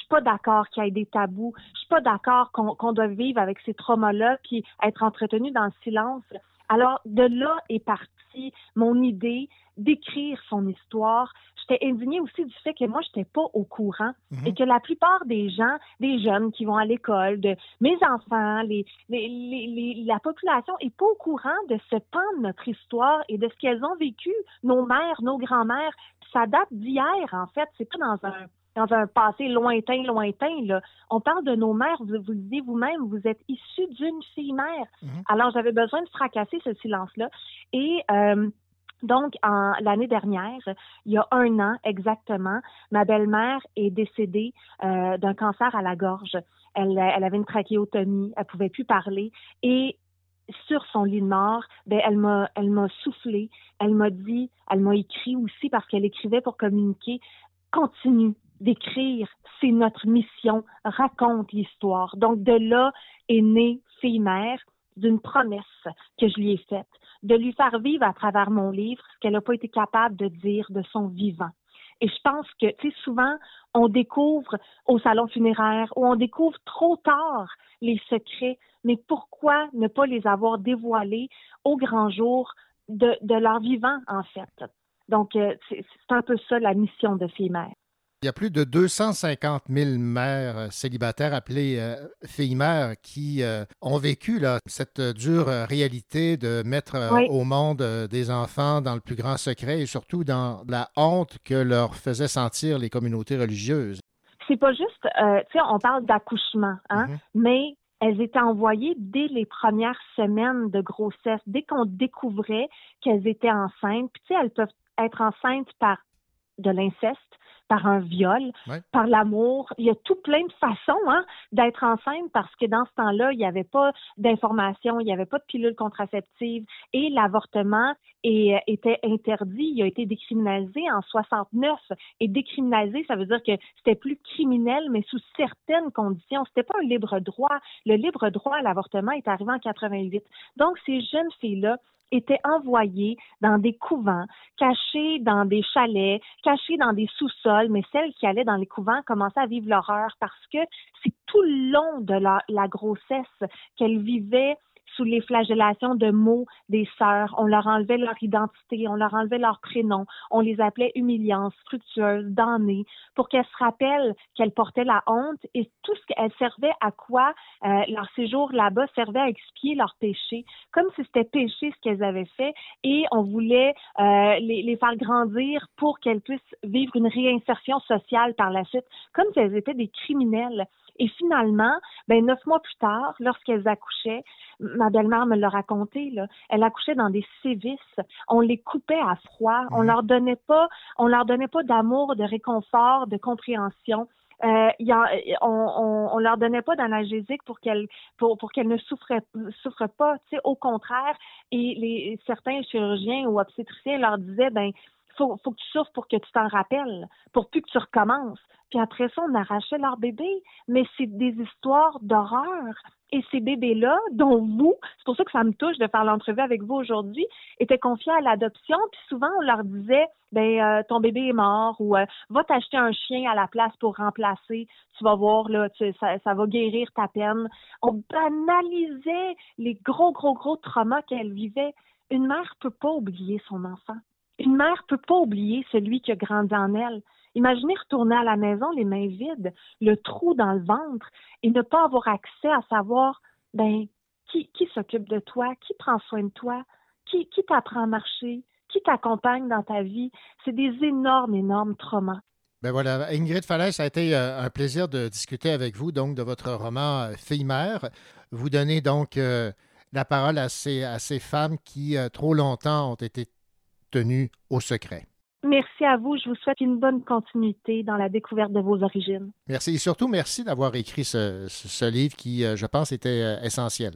suis pas d'accord qu'il y ait des tabous. Je suis pas d'accord qu'on, qu'on doit vivre avec ces traumas-là puis être entretenu dans le silence. Alors, de là est partie mon idée d'écrire son histoire. J'étais indignée aussi du fait que moi, je n'étais pas au courant mm-hmm. et que la plupart des gens, des jeunes qui vont à l'école, de mes enfants, les, les, les, les, la population n'est pas au courant de ce pan de notre histoire et de ce qu'elles ont vécu, nos mères, nos grands-mères. Puis ça date d'hier, en fait. C'est pas dans un dans un passé lointain, lointain, là. On parle de nos mères, vous vous le dites vous-même, vous êtes issus d'une fille-mère. Mm-hmm. Alors, j'avais besoin de fracasser ce silence-là. Et euh, donc, en l'année dernière, il y a un an exactement, ma belle-mère est décédée euh, d'un cancer à la gorge. Elle, elle avait une trachéotomie, elle pouvait plus parler et sur son lit de mort, ben elle m'a, elle m'a soufflé, elle m'a dit, elle m'a écrit aussi parce qu'elle écrivait pour communiquer, continue d'écrire, c'est notre mission, raconte l'histoire. Donc, de là est née Fille-mère, d'une promesse que je lui ai faite, de lui faire vivre à travers mon livre ce qu'elle n'a pas été capable de dire de son vivant. Et je pense que, tu sais, souvent, on découvre au salon funéraire ou on découvre trop tard les secrets, mais pourquoi ne pas les avoir dévoilés au grand jour de, de leur vivant, en fait? Donc, euh, c'est, c'est un peu ça la mission de Fille-mère. Il y a plus de deux cent cinquante mille mères célibataires appelées euh, filles-mères qui euh, ont vécu là, cette dure réalité de mettre euh, oui. au monde euh, des enfants dans le plus grand secret et surtout dans la honte que leur faisaient sentir les communautés religieuses. C'est pas juste, euh, tu sais, on parle d'accouchement, hein, mm-hmm. mais elles étaient envoyées dès les premières semaines de grossesse, dès qu'on découvrait qu'elles étaient enceintes. Puis tu sais, elles peuvent être enceintes par de l'inceste, par un viol, ouais. par l'amour. Il y a tout plein de façons hein, d'être enceinte parce que dans ce temps-là, il n'y avait pas d'informations, il n'y avait pas de pilule contraceptive et l'avortement est, était interdit. Il a été décriminalisé en soixante-neuf. Et décriminalisé, ça veut dire que c'était plus criminel, mais sous certaines conditions. C'était pas un libre droit. Le libre droit à l'avortement est arrivé en quatre-vingt-huit. Donc, ces jeunes filles-là étaient envoyées dans des couvents, cachées dans des chalets, cachées dans des sous-sols, mais celles qui allaient dans les couvents commençaient à vivre l'horreur parce que c'est tout le long de la, la grossesse qu'elles vivaient sous les flagellations de mots des sœurs. On leur enlevait leur identité, on leur enlevait leur prénom, on les appelait humiliantes, fructueuses, damnées, pour qu'elles se rappellent qu'elles portaient la honte et tout ce qu'elles servaient à quoi euh, leur séjour là-bas servait à expier leurs péchés, comme si c'était péché ce qu'elles avaient fait et on voulait euh, les, les faire grandir pour qu'elles puissent vivre une réinsertion sociale par la suite, comme si elles étaient des criminels. Et finalement, ben neuf mois plus tard, lorsqu'elles accouchaient, ma belle-mère me l'a raconté, là, elle accouchait dans des sévices. On les coupait à froid. On leur donnait pas, on leur donnait pas d'amour, de réconfort, de compréhension. Euh, y a, on, on, on leur donnait pas d'analgésique pour qu'elles pour pour qu'elles ne souffraient souffrent pas. Tu sais, au contraire. Et les certains chirurgiens ou obstétriciens leur disaient, ben faut faut que tu souffres pour que tu t'en rappelles, pour plus que tu recommences. Puis après ça, on arrachait leur bébé. Mais c'est des histoires d'horreur. Et ces bébés-là, dont vous, c'est pour ça que ça me touche de faire l'entrevue avec vous aujourd'hui, étaient confiés à l'adoption. Puis souvent, on leur disait, ben euh, ton bébé est mort ou euh, va t'acheter un chien à la place pour remplacer. Tu vas voir, là, tu, ça, ça va guérir ta peine. On banalisait les gros, gros, gros traumas qu'elle vivait. Une mère peut pas oublier son enfant. Une mère peut pas oublier celui qui a grandi en elle. Imaginez retourner à la maison les mains vides, le trou dans le ventre et ne pas avoir accès à savoir, ben, qui, qui s'occupe de toi, qui prend soin de toi, qui, qui t'apprend à marcher, qui t'accompagne dans ta vie. C'est des énormes, énormes traumas. Ben voilà, Ingrid Falaise, ça a été un plaisir de discuter avec vous donc de votre roman Fille-mère. Vous donnez donc euh, la parole à ces, à ces femmes qui, euh, trop longtemps, ont été tenues au secret. Merci à vous. Je vous souhaite une bonne continuité dans la découverte de vos origines. Merci. Et surtout, merci d'avoir écrit ce, ce, ce livre qui, je pense, était essentiel.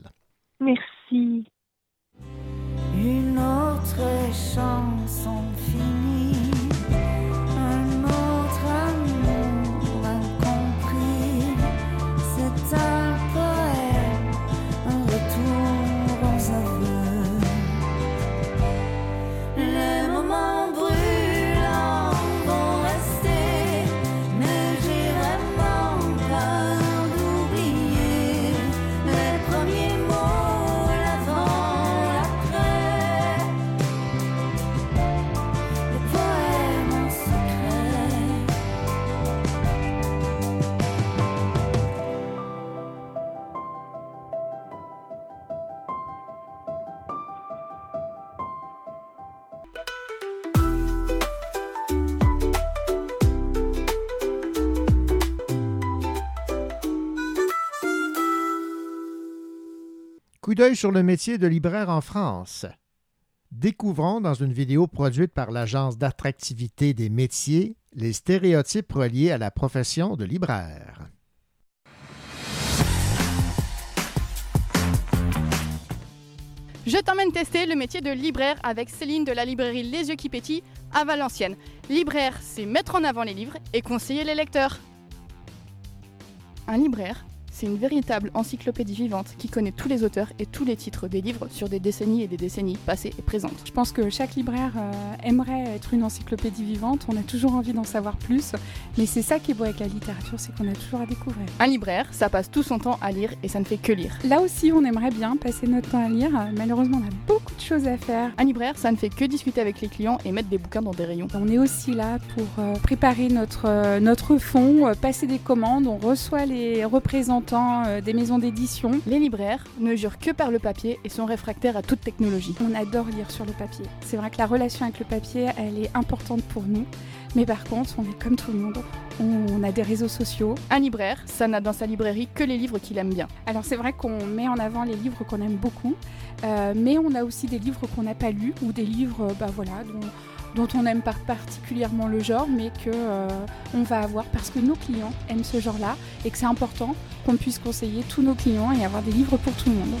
Merci. Une autre chanson finie, un autre amour incompris. C'est un poème, un retour aux aveux. Les moments brûlants vont rester, mais j'irai m'en Coup d'œil sur le métier de libraire en France. Découvrons dans une vidéo produite par l'Agence d'attractivité des métiers les stéréotypes reliés à la profession de libraire. Je t'emmène tester le métier de libraire avec Céline de la librairie Les Yeux qui pétillent à Valenciennes. Libraire, c'est mettre en avant les livres et conseiller les lecteurs. Un libraire, c'est une véritable encyclopédie vivante qui connaît tous les auteurs et tous les titres des livres sur des décennies et des décennies passées et présentes. Je pense que chaque libraire euh, aimerait être une encyclopédie vivante, on a toujours envie d'en savoir plus, mais c'est ça qui est beau avec la littérature, c'est qu'on a toujours à découvrir. Un libraire, ça passe tout son temps à lire et ça ne fait que lire. Là aussi, on aimerait bien passer notre temps à lire, malheureusement on a beaucoup de choses à faire. Un libraire, ça ne fait que discuter avec les clients et mettre des bouquins dans des rayons. On est aussi là pour euh, préparer notre, euh, notre fond, euh, passer des commandes, on reçoit les représentants euh, des maisons d'édition. Les libraires ne jurent que par le papier et sont réfractaires à toute technologie. On adore lire sur le papier. C'est vrai que la relation avec le papier, elle est importante pour nous. Mais par contre, on est comme tout le monde. On a des réseaux sociaux. Un libraire, ça n'a dans sa librairie que les livres qu'il aime bien. Alors c'est vrai qu'on met en avant les livres qu'on aime beaucoup, euh, mais on a aussi des livres qu'on n'a pas lus ou des livres, bah voilà, dont dont on n'aime pas particulièrement le genre, mais qu'on euh, va avoir parce que nos clients aiment ce genre-là et que c'est important qu'on puisse conseiller tous nos clients et avoir des livres pour tout le monde.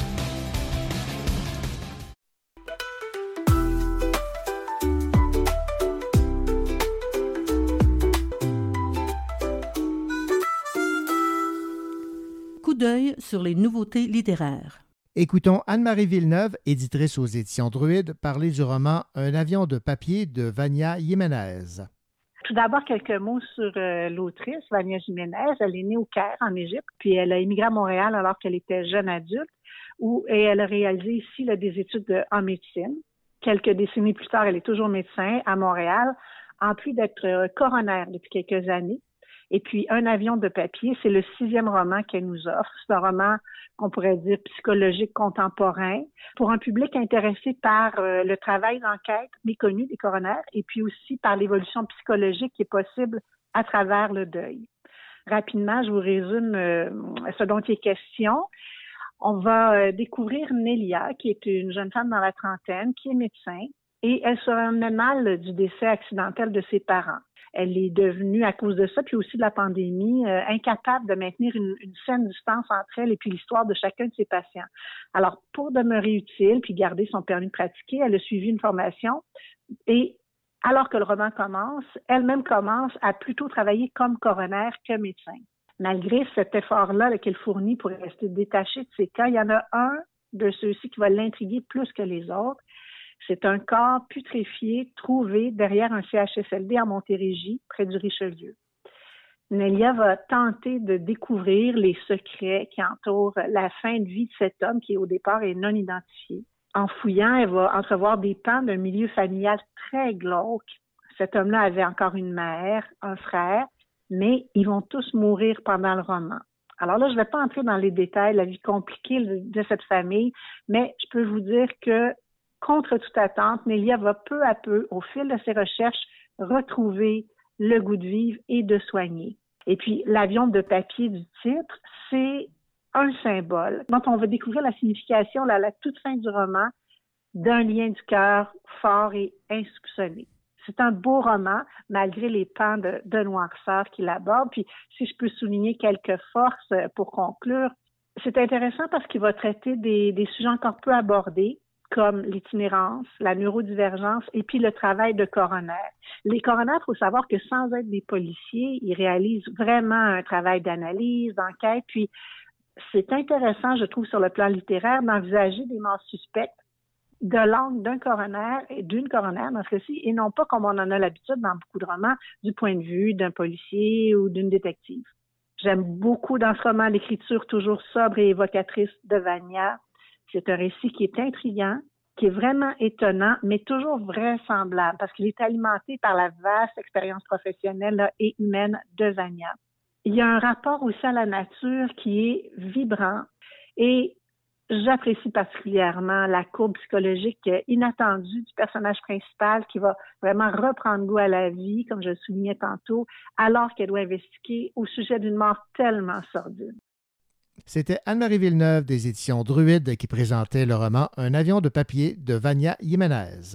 Coup d'œil sur les nouveautés littéraires. Écoutons Anne-Marie Villeneuve, éditrice aux éditions Druide, parler du roman Un avion de papier de Vania Jiménez. Tout d'abord, quelques mots sur euh, l'autrice, Vania Jiménez. Elle est née au Caire, en Égypte, puis elle a immigré à Montréal alors qu'elle était jeune adulte, où, et elle a réalisé ici là, des études de, en médecine. Quelques décennies plus tard, elle est toujours médecin à Montréal, en plus d'être euh, coroner depuis quelques années. Et puis, Un avion de papier, c'est le sixième roman qu'elle nous offre. C'est un roman qu'on pourrait dire psychologique contemporain pour un public intéressé par euh, le travail d'enquête méconnu des coroners et puis aussi par l'évolution psychologique qui est possible à travers le deuil. Rapidement, je vous résume euh, ce dont il est question. On va euh, découvrir Nélia, qui est une jeune femme dans la trentaine, qui est médecin, et elle se remet mal du décès accidentel de ses parents. Elle est devenue, à cause de ça, puis aussi de la pandémie, euh, incapable de maintenir une, une saine distance entre elle et puis l'histoire de chacun de ses patients. Alors, pour demeurer utile puis garder son permis de pratiquer, elle a suivi une formation et alors que le roman commence, elle-même commence à plutôt travailler comme coroner que médecin. Malgré cet effort-là là, qu'elle fournit pour rester détachée de ses cas, il y en a un de ceux-ci qui va l'intriguer plus que les autres. C'est un corps putréfié trouvé derrière un C H S L D à Montérégie, près du Richelieu. Nélia va tenter de découvrir les secrets qui entourent la fin de vie de cet homme qui, au départ, est non identifié. En fouillant, elle va entrevoir des pans d'un milieu familial très glauque. Cet homme-là avait encore une mère, un frère, mais ils vont tous mourir pendant le roman. Alors là, je ne vais pas entrer dans les détails, la vie compliquée de cette famille, mais je peux vous dire que contre toute attente, Nélia va peu à peu, au fil de ses recherches, retrouver le goût de vivre et de soigner. Et puis, l'avion de papier du titre, c'est un symbole dont on va découvrir la signification là, à la toute fin du roman d'un lien du cœur fort et insoupçonné. C'est un beau roman, malgré les pans de, de noirceur qu'il aborde. Puis, si je peux souligner quelques forces pour conclure, c'est intéressant parce qu'il va traiter des, des sujets encore peu abordés, comme l'itinérance, la neurodivergence et puis le travail de coroner. Les coroners, il faut savoir que sans être des policiers, ils réalisent vraiment un travail d'analyse, d'enquête. Puis, c'est intéressant, je trouve, sur le plan littéraire, d'envisager des morts suspectes de l'angle d'un coroner et d'une coroner dans ce cas-ci, et non pas comme on en a l'habitude dans beaucoup de romans, du point de vue d'un policier ou d'une détective. J'aime beaucoup dans ce roman l'écriture toujours sobre et évocatrice de Vania. C'est un récit qui est intriguant, qui est vraiment étonnant, mais toujours vraisemblable, parce qu'il est alimenté par la vaste expérience professionnelle là, et humaine de Vania. Il y a un rapport aussi à la nature qui est vibrant et j'apprécie particulièrement la courbe psychologique inattendue du personnage principal qui va vraiment reprendre goût à la vie, comme je le soulignais tantôt, alors qu'elle doit investiguer au sujet d'une mort tellement sordide. C'était Anne-Marie Villeneuve des éditions Druide qui présentait le roman Un avion de papier de Vania Jiménez.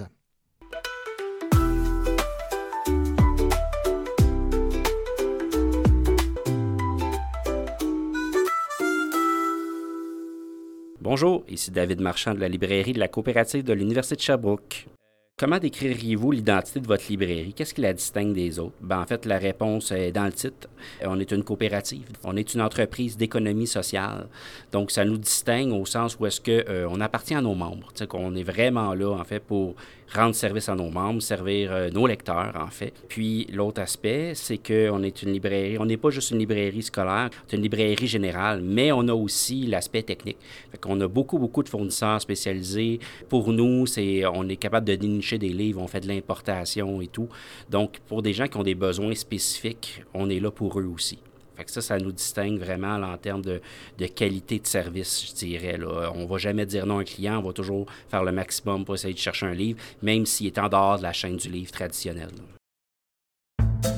Bonjour, ici David Marchand de la librairie de la coopérative de l'Université de Sherbrooke. Comment décririez-vous l'identité de votre librairie? Qu'est-ce qui la distingue des autres? Ben, en fait, la réponse est dans le titre. On est une coopérative. On est une entreprise d'économie sociale. Donc, ça nous distingue au sens où est-ce qu'on euh, appartient à nos membres. Tu sais, qu'on est vraiment là, en fait, pour rendre service à nos membres, servir euh, nos lecteurs, en fait. Puis, l'autre aspect, c'est qu'on est une librairie. On n'est pas juste une librairie scolaire, c'est une librairie générale, mais on a aussi l'aspect technique. Fait qu'on a beaucoup, beaucoup de fournisseurs spécialisés. Pour nous, c'est, on est capable de dénicher des livres, on fait de l'importation et tout. Donc, pour des gens qui ont des besoins spécifiques, on est là pour eux aussi. Fait que ça, ça nous distingue vraiment là, en termes de, de qualité de service, je dirais. Là. On ne va jamais dire non à un client, on va toujours faire le maximum pour essayer de chercher un livre, même s'il est en dehors de la chaîne du livre traditionnelle. Là.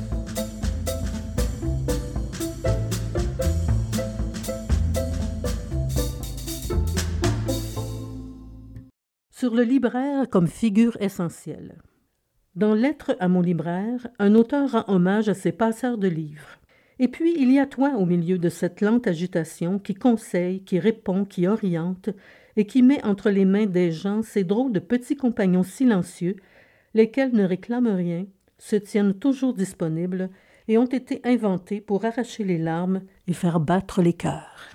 Sur le libraire comme figure essentielle. Dans Lettre à mon libraire, un auteur rend hommage à ses passeurs de livres. Et puis, il y a toi au milieu de cette lente agitation qui conseille, qui répond, qui oriente et qui met entre les mains des gens ces drôles de petits compagnons silencieux, lesquels ne réclament rien, se tiennent toujours disponibles et ont été inventés pour arracher les larmes et faire battre les cœurs.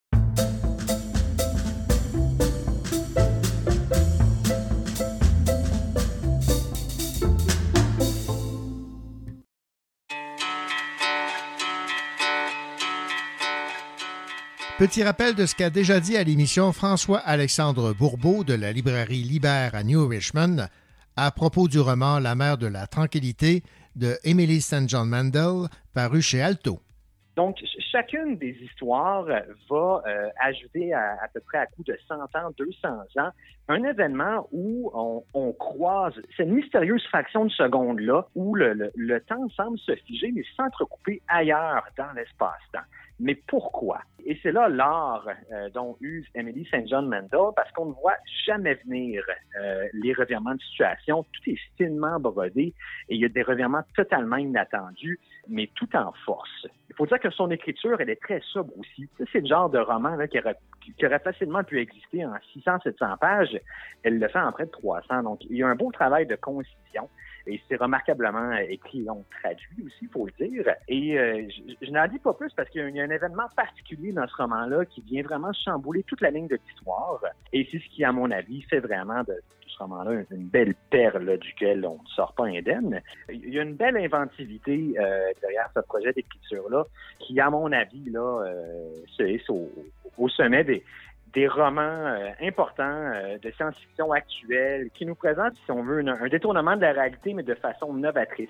Petit rappel de ce qu'a déjà dit à l'émission François-Alexandre Bourbeau de la librairie Libère à New Richmond à propos du roman La mer de la tranquillité de Emily Saint John Mandel, paru chez Alto. Donc, chacune des histoires va euh, ajouter à, à peu près à coup de cent ans, deux cents ans, un événement où on, on croise cette mystérieuse fraction de seconde-là où le, le, le temps semble se figer mais s'entrecouper ailleurs dans l'espace-temps. Mais pourquoi? Et c'est là l'art euh, dont use Emily Saint John Mandel, parce qu'on ne voit jamais venir euh, les revirements de situation. Tout est finement brodé et il y a des revirements totalement inattendus, mais tout en force. Il faut dire que son écriture, elle est très sobre aussi. Ça, c'est le genre de roman là, qui, aurait, qui aurait facilement pu exister en six cents à sept cents pages. Elle le fait en près de trois cents. Donc, il y a un beau travail de concision. Et c'est remarquablement écrit, donc traduit aussi, il faut le dire. Et euh, je, je n'en dis pas plus parce qu'il y a un, il y a un événement particulier dans ce roman-là qui vient vraiment chambouler toute la ligne de l'histoire. Et c'est ce qui, à mon avis, fait vraiment de, de ce roman-là une belle perle duquel on ne sort pas indemne. Il y a une belle inventivité euh, derrière ce projet d'écriture-là qui, à mon avis, là, euh, se hisse au, au sommet des... des romans euh, importants euh, de science-fiction actuelle qui nous présentent, si on veut, un, un détournement de la réalité, mais de façon novatrice.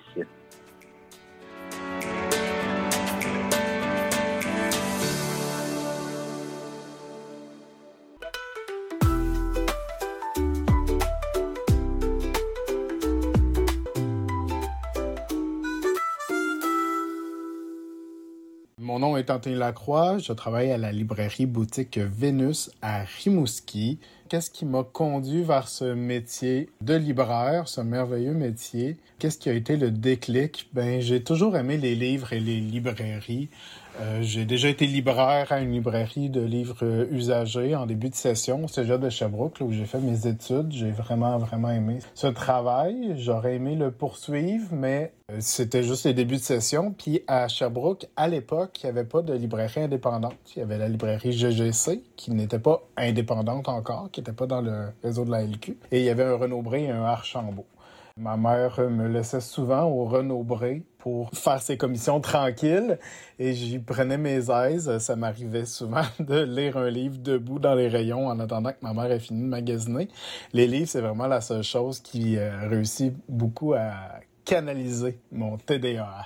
Mon nom est Anthony Lacroix, je travaille à la librairie boutique Vénus à Rimouski. Qu'est-ce qui m'a conduit vers ce métier de libraire, ce merveilleux métier? Qu'est-ce qui a été le déclic? Ben, j'ai toujours aimé les livres et les librairies. Euh, j'ai déjà été libraire à une librairie de livres euh, usagés en début de session au Cégep de Sherbrooke, là où j'ai fait mes études. J'ai vraiment, vraiment aimé ce travail. J'aurais aimé le poursuivre, mais euh, c'était juste les débuts de session. Puis à Sherbrooke, à l'époque, il n'y avait pas de librairie indépendante. Il y avait la librairie G G C, qui n'était pas indépendante encore, qui n'était pas dans le réseau de la L Q. Et il y avait un Renaud-Bré et un Archambault. Ma mère me laissait souvent au Renaud-Bré pour faire ses commissions tranquilles et j'y prenais mes aises. Ça m'arrivait souvent de lire un livre debout dans les rayons en attendant que ma mère ait fini de magasiner. Les livres, c'est vraiment la seule chose qui euh, réussit beaucoup à canaliser mon T D A H.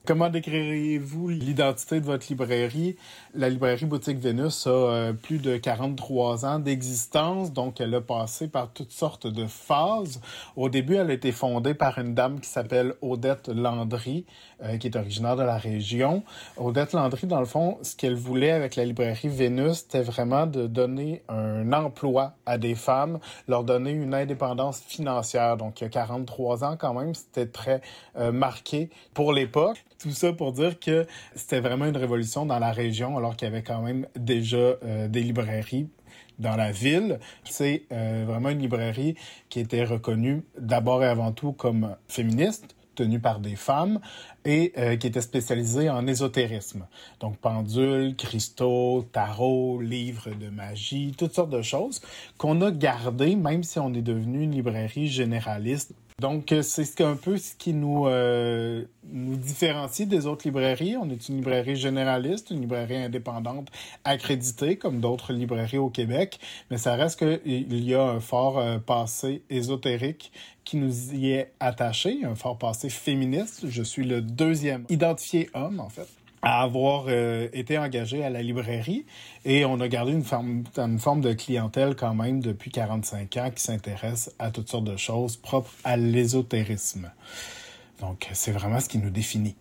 Comment décririez-vous l'identité de votre librairie? La librairie Boutique Vénus a euh, plus de quarante-trois ans d'existence, donc elle a passé par toutes sortes de phases. Au début, elle a été fondée par une dame qui s'appelle Odette Landry, euh, qui est originaire de la région. Odette Landry, dans le fond, ce qu'elle voulait avec la librairie Vénus, c'était vraiment de donner un emploi à des femmes, leur donner une indépendance financière. Donc, il y a quarante-trois ans quand même, c'était très euh, marqué pour l'époque. Tout ça pour dire que c'était vraiment une révolution dans la région, alors qu'il y avait quand même déjà euh, des librairies dans la ville. C'est euh, vraiment une librairie qui était reconnue d'abord et avant tout comme féministe, tenue par des femmes, et euh, qui était spécialisée en ésotérisme. Donc pendules, cristaux, tarot, livres de magie, toutes sortes de choses qu'on a gardées, même si on est devenu une librairie généraliste. Donc, c'est un peu ce qui nous, euh, nous différencie des autres librairies. On est une librairie généraliste, une librairie indépendante accréditée, comme d'autres librairies au Québec, mais ça reste qu'il y a un fort euh, passé ésotérique qui nous y est attaché, un fort passé féministe. Je suis le deuxième identifié homme, en fait, à avoir euh, été engagé à la librairie, et on a gardé une forme, une forme de clientèle quand même depuis quarante-cinq ans qui s'intéresse à toutes sortes de choses propres à l'ésotérisme. Donc, c'est vraiment ce qui nous définit.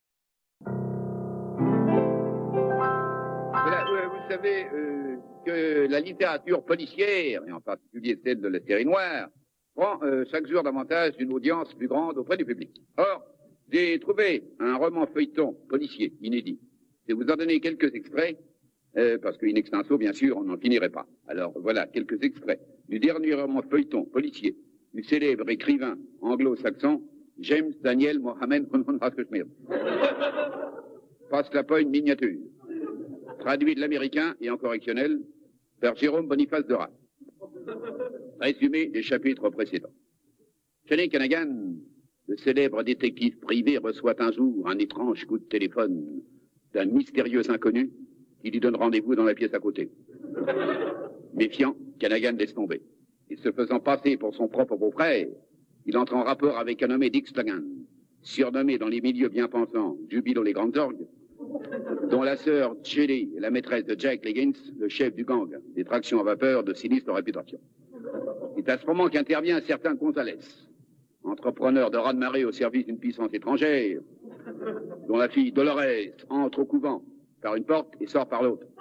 Voilà, vous savez euh, que la littérature policière, et en particulier celle de la série noire, prend euh, chaque jour davantage une audience plus grande auprès du public. Or, j'ai trouvé un roman feuilleton policier inédit. Je vais vous en donner quelques extraits, euh, parce qu'in extenso, bien sûr, on n'en finirait pas. Alors voilà, quelques extraits du dernier roman feuilleton policier du célèbre écrivain anglo-saxon James Daniel Mohammed Schmidt. Passe la pointe miniature, traduit de l'américain et en correctionnel par Jérôme Boniface de Rath. Résumé des chapitres précédents. Johnny Canagan, le célèbre détective privé, reçoit un jour un étrange coup de téléphone d'un mystérieux inconnu qui lui donne rendez-vous dans la pièce à côté. Méfiant, Canagan laisse tomber. Et se faisant passer pour son propre beau-frère, il entre en rapport avec un nommé Dick Slagan, surnommé dans les milieux bien pensants Jubilo les Grandes Orgues, dont la sœur Jelly est la maîtresse de Jack Liggins, le chef du gang des tractions à vapeur de sinistre réputation. C'est à ce moment qu'intervient un certain Gonzalez, entrepreneur de raz-de-marée au service d'une puissance étrangère, dont la fille Dolores entre au couvent par une porte et sort par l'autre.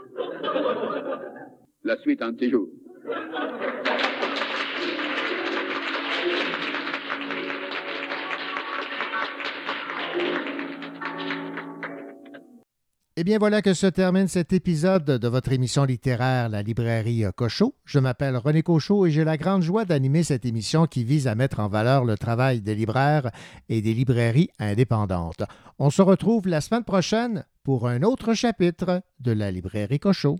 La suite un de ces jours. Eh bien, voilà que se termine cet épisode de votre émission littéraire La Librairie Cochot. Je m'appelle René Cochot et j'ai la grande joie d'animer cette émission qui vise à mettre en valeur le travail des libraires et des librairies indépendantes. On se retrouve la semaine prochaine pour un autre chapitre de La Librairie Cochot.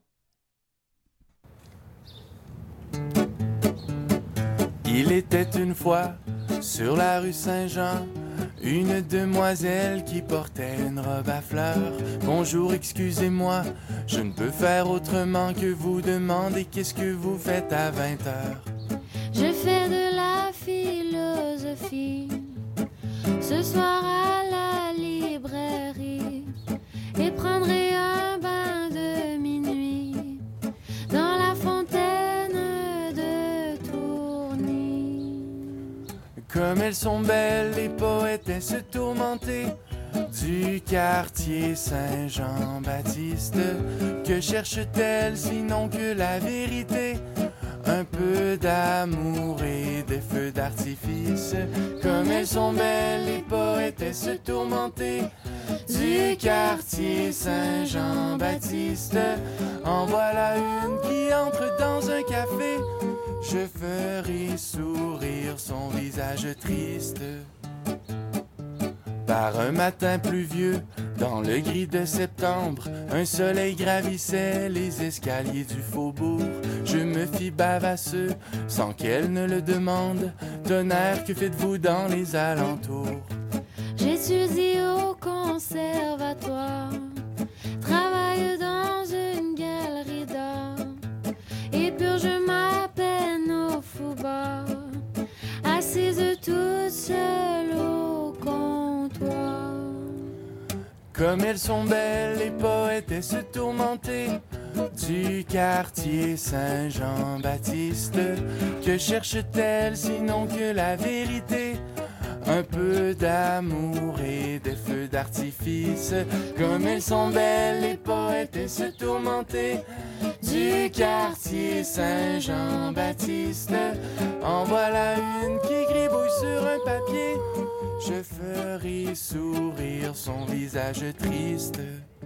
Il était une fois sur la rue Saint-Jean une demoiselle qui portait une robe à fleurs. Bonjour, excusez-moi, je ne peux faire autrement que vous demander qu'est-ce que vous faites à vingt heures. Je fais de la philosophie ce soir à la librairie et prendrai un bain de minuit dans la fontaine de Tourny. Comme elles sont belles, les poétesses tourmentées du quartier Saint-Jean-Baptiste. Que cherche-t-elle sinon que la vérité? Un peu d'amour et des feux d'artifice. Comme elles sont belles, les poétesses tourmentées du quartier Saint-Jean-Baptiste. En voilà une qui entre dans un café. Je ferai sourire son visage triste. Par un matin pluvieux, dans le gris de septembre, un soleil gravissait les escaliers du faubourg. Je me fis bavasseux, sans qu'elle ne le demande. Tonnerre, que faites-vous dans les alentours? J'étudie au conservatoire, travaille dans une galerie d'art et purge ma peine au foubar, assise toute seule au comptoir. Comme elles sont belles, les poétesses tourmentées du quartier Saint-Jean-Baptiste. Que cherche-t-elle sinon que la vérité? Un peu d'amour et des feux d'artifice. Comme elles sont belles, les poétesses tourmentées du quartier Saint-Jean-Baptiste. En voilà une qui gribouille sur un papier. Je ferai sourire son visage triste.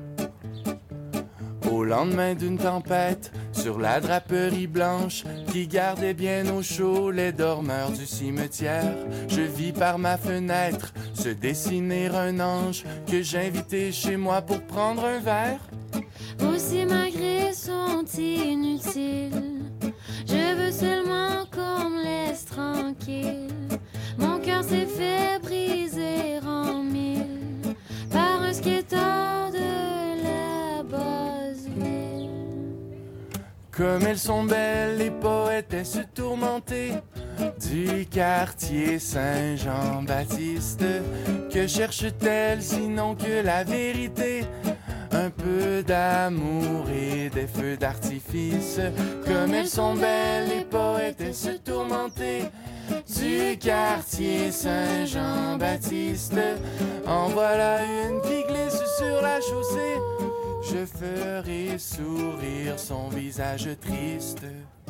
Au lendemain d'une tempête, sur la draperie blanche qui gardait bien au chaud les dormeurs du cimetière, je vis par ma fenêtre se dessiner un ange que j'invitais chez moi pour prendre un verre. Aussi malgré sont inutiles, je veux seulement qu'on me laisse tranquille. Mon cœur s'est fait briser en mille par un skateur de la Basse-Ville. Comme elles sont belles, les poétesses tourmentées du quartier Saint-Jean-Baptiste. Que cherche-t-elle sinon que la vérité? Un peu d'amour et des feux d'artifice. Comme elles sont belles, les poétesses tourmentées du quartier Saint-Jean-Baptiste. En voilà une qui glisse sur la chaussée. Je ferai sourire son visage triste.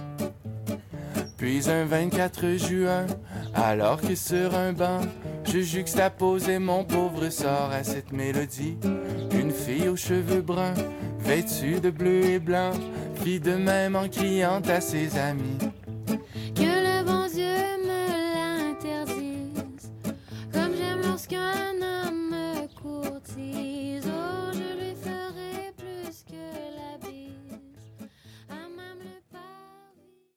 Puis un vingt-quatre juin, alors que sur un banc, je juxtaposais mon pauvre sort à cette mélodie. Une fille aux cheveux bruns, vêtue de bleu et blanc, fit de même en criant à ses amis.